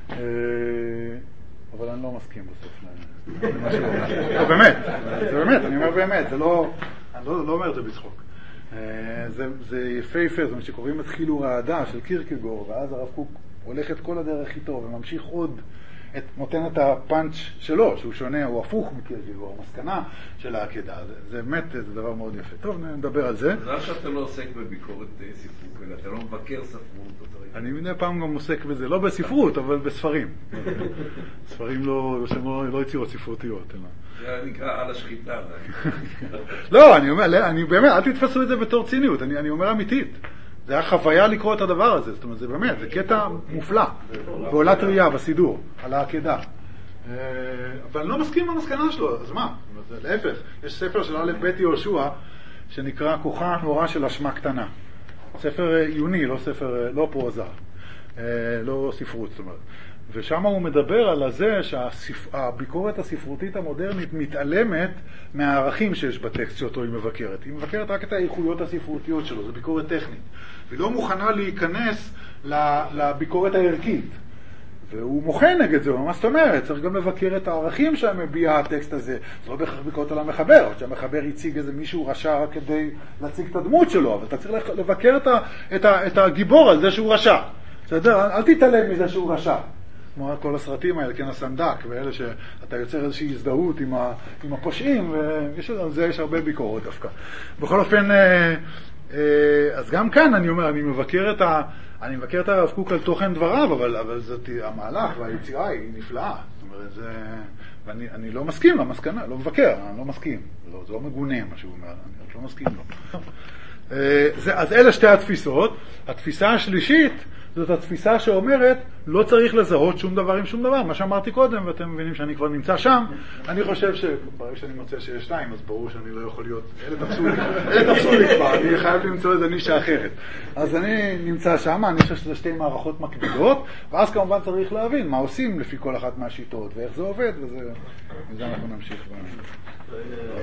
אבל אני לא מסכים בסוף. לא, באמת, זה באמת, אני אומר באמת, זה לא, אני לא אומר את זה בצחוק. זה יפה יפה, זאת אומרת שקוראים את חילו רעדה של קירקגור, ואז הרב קוק הולך את כל הדרך איתו וממשיך עוד, נותן את הפאנץ' שלו, שהוא שונה, הוא הפוך מקירקגור, המסקנה של העקדה. זה באמת, זה דבר מאוד יפה. טוב, נדבר על זה. זה שאתה לא עוסק בביקורת ספרות, אלא אתה לא מבקר ספרות. אני מדי פעם גם עוסק בזה, לא בספרות, אבל בספרים. ספרים לא, לא יצירות ספרותיות. זה נקרא על השחיטה. לא, אני אומר, אני באמת, אל תתפסו את זה בתור ציניות, אני אומר אמיתית. זה היה חוויה לקרוא את הדבר הזה, זאת אומרת, זה באמת, זה קטע מופלא, בעולת ראייה, בסידור, על העקדה. אבל אני לא מסכים עם המסקנה שלו, אז מה? להפך, יש ספר של א' ב' יהושע, שנקרא כוחה הנורא של אשמה קטנה. ספר עיוני, לא ספר, לא פרוזה, לא ספרות, זאת אומרת. ושם הוא מדבר על זה שהביקורת הספרותית המודרנית מתעלמת מהערכים שיש בטקסט שאותו היא מבקרת. היא מבקרת רק את האיכויות הספרותיות שלו, זו ביקורת טכנית. והיא לא מוכנה להיכנס לביקורת הערכית. והוא מוכן נגד זה, מה זאת אומרת? צריך גם לבקר את הערכים שמביע הטקסט הזה. זה לא בהכרח ביקורת על המחבר, שהמחבר הציג איזה מישהו רשע רק כדי להציג את הדמות שלו, אבל אתה צריך לבקר את, ה, את, ה, את הגיבור על זה שהוא רשע. בסדר? אל תתעלם מזה שהוא רשע. כמו כל הסרטים האלה, כן הסנדק, ואלה שאתה יוצר איזושהי הזדהות עם, ה, עם הפושעים, ועל זה יש הרבה ביקורות דווקא. בכל אופן, אז גם כאן אני אומר, אני מבקר את ה... אני מבקר את הרב קוק על תוכן דבריו, אבל, אבל זאת המהלך והיצירה היא נפלאה. זאת אומרת, זה... ואני אני לא מסכים למסקנה, לא מבקר, אני לא מסכים. לא, זה לא מגונה מה שהוא אומר, אני לא מסכים לו. אז אלה שתי התפיסות. התפיסה השלישית זאת התפיסה שאומרת לא צריך לזהות שום דבר עם שום דבר, מה שאמרתי קודם, ואתם מבינים שאני כבר נמצא שם. אני חושב שברגע שאני מוצא שיש שתיים, אז ברור שאני לא יכול להיות, אלה תפסו לי, אלה תפסו לי כבר, אני חייב למצוא איזה נישה אחרת. אז אני נמצא שם, אני חושב שזה שתי מערכות מקבילות, ואז כמובן צריך להבין מה עושים לפי כל אחת מהשיטות, ואיך זה עובד, וזה אנחנו נמשיך.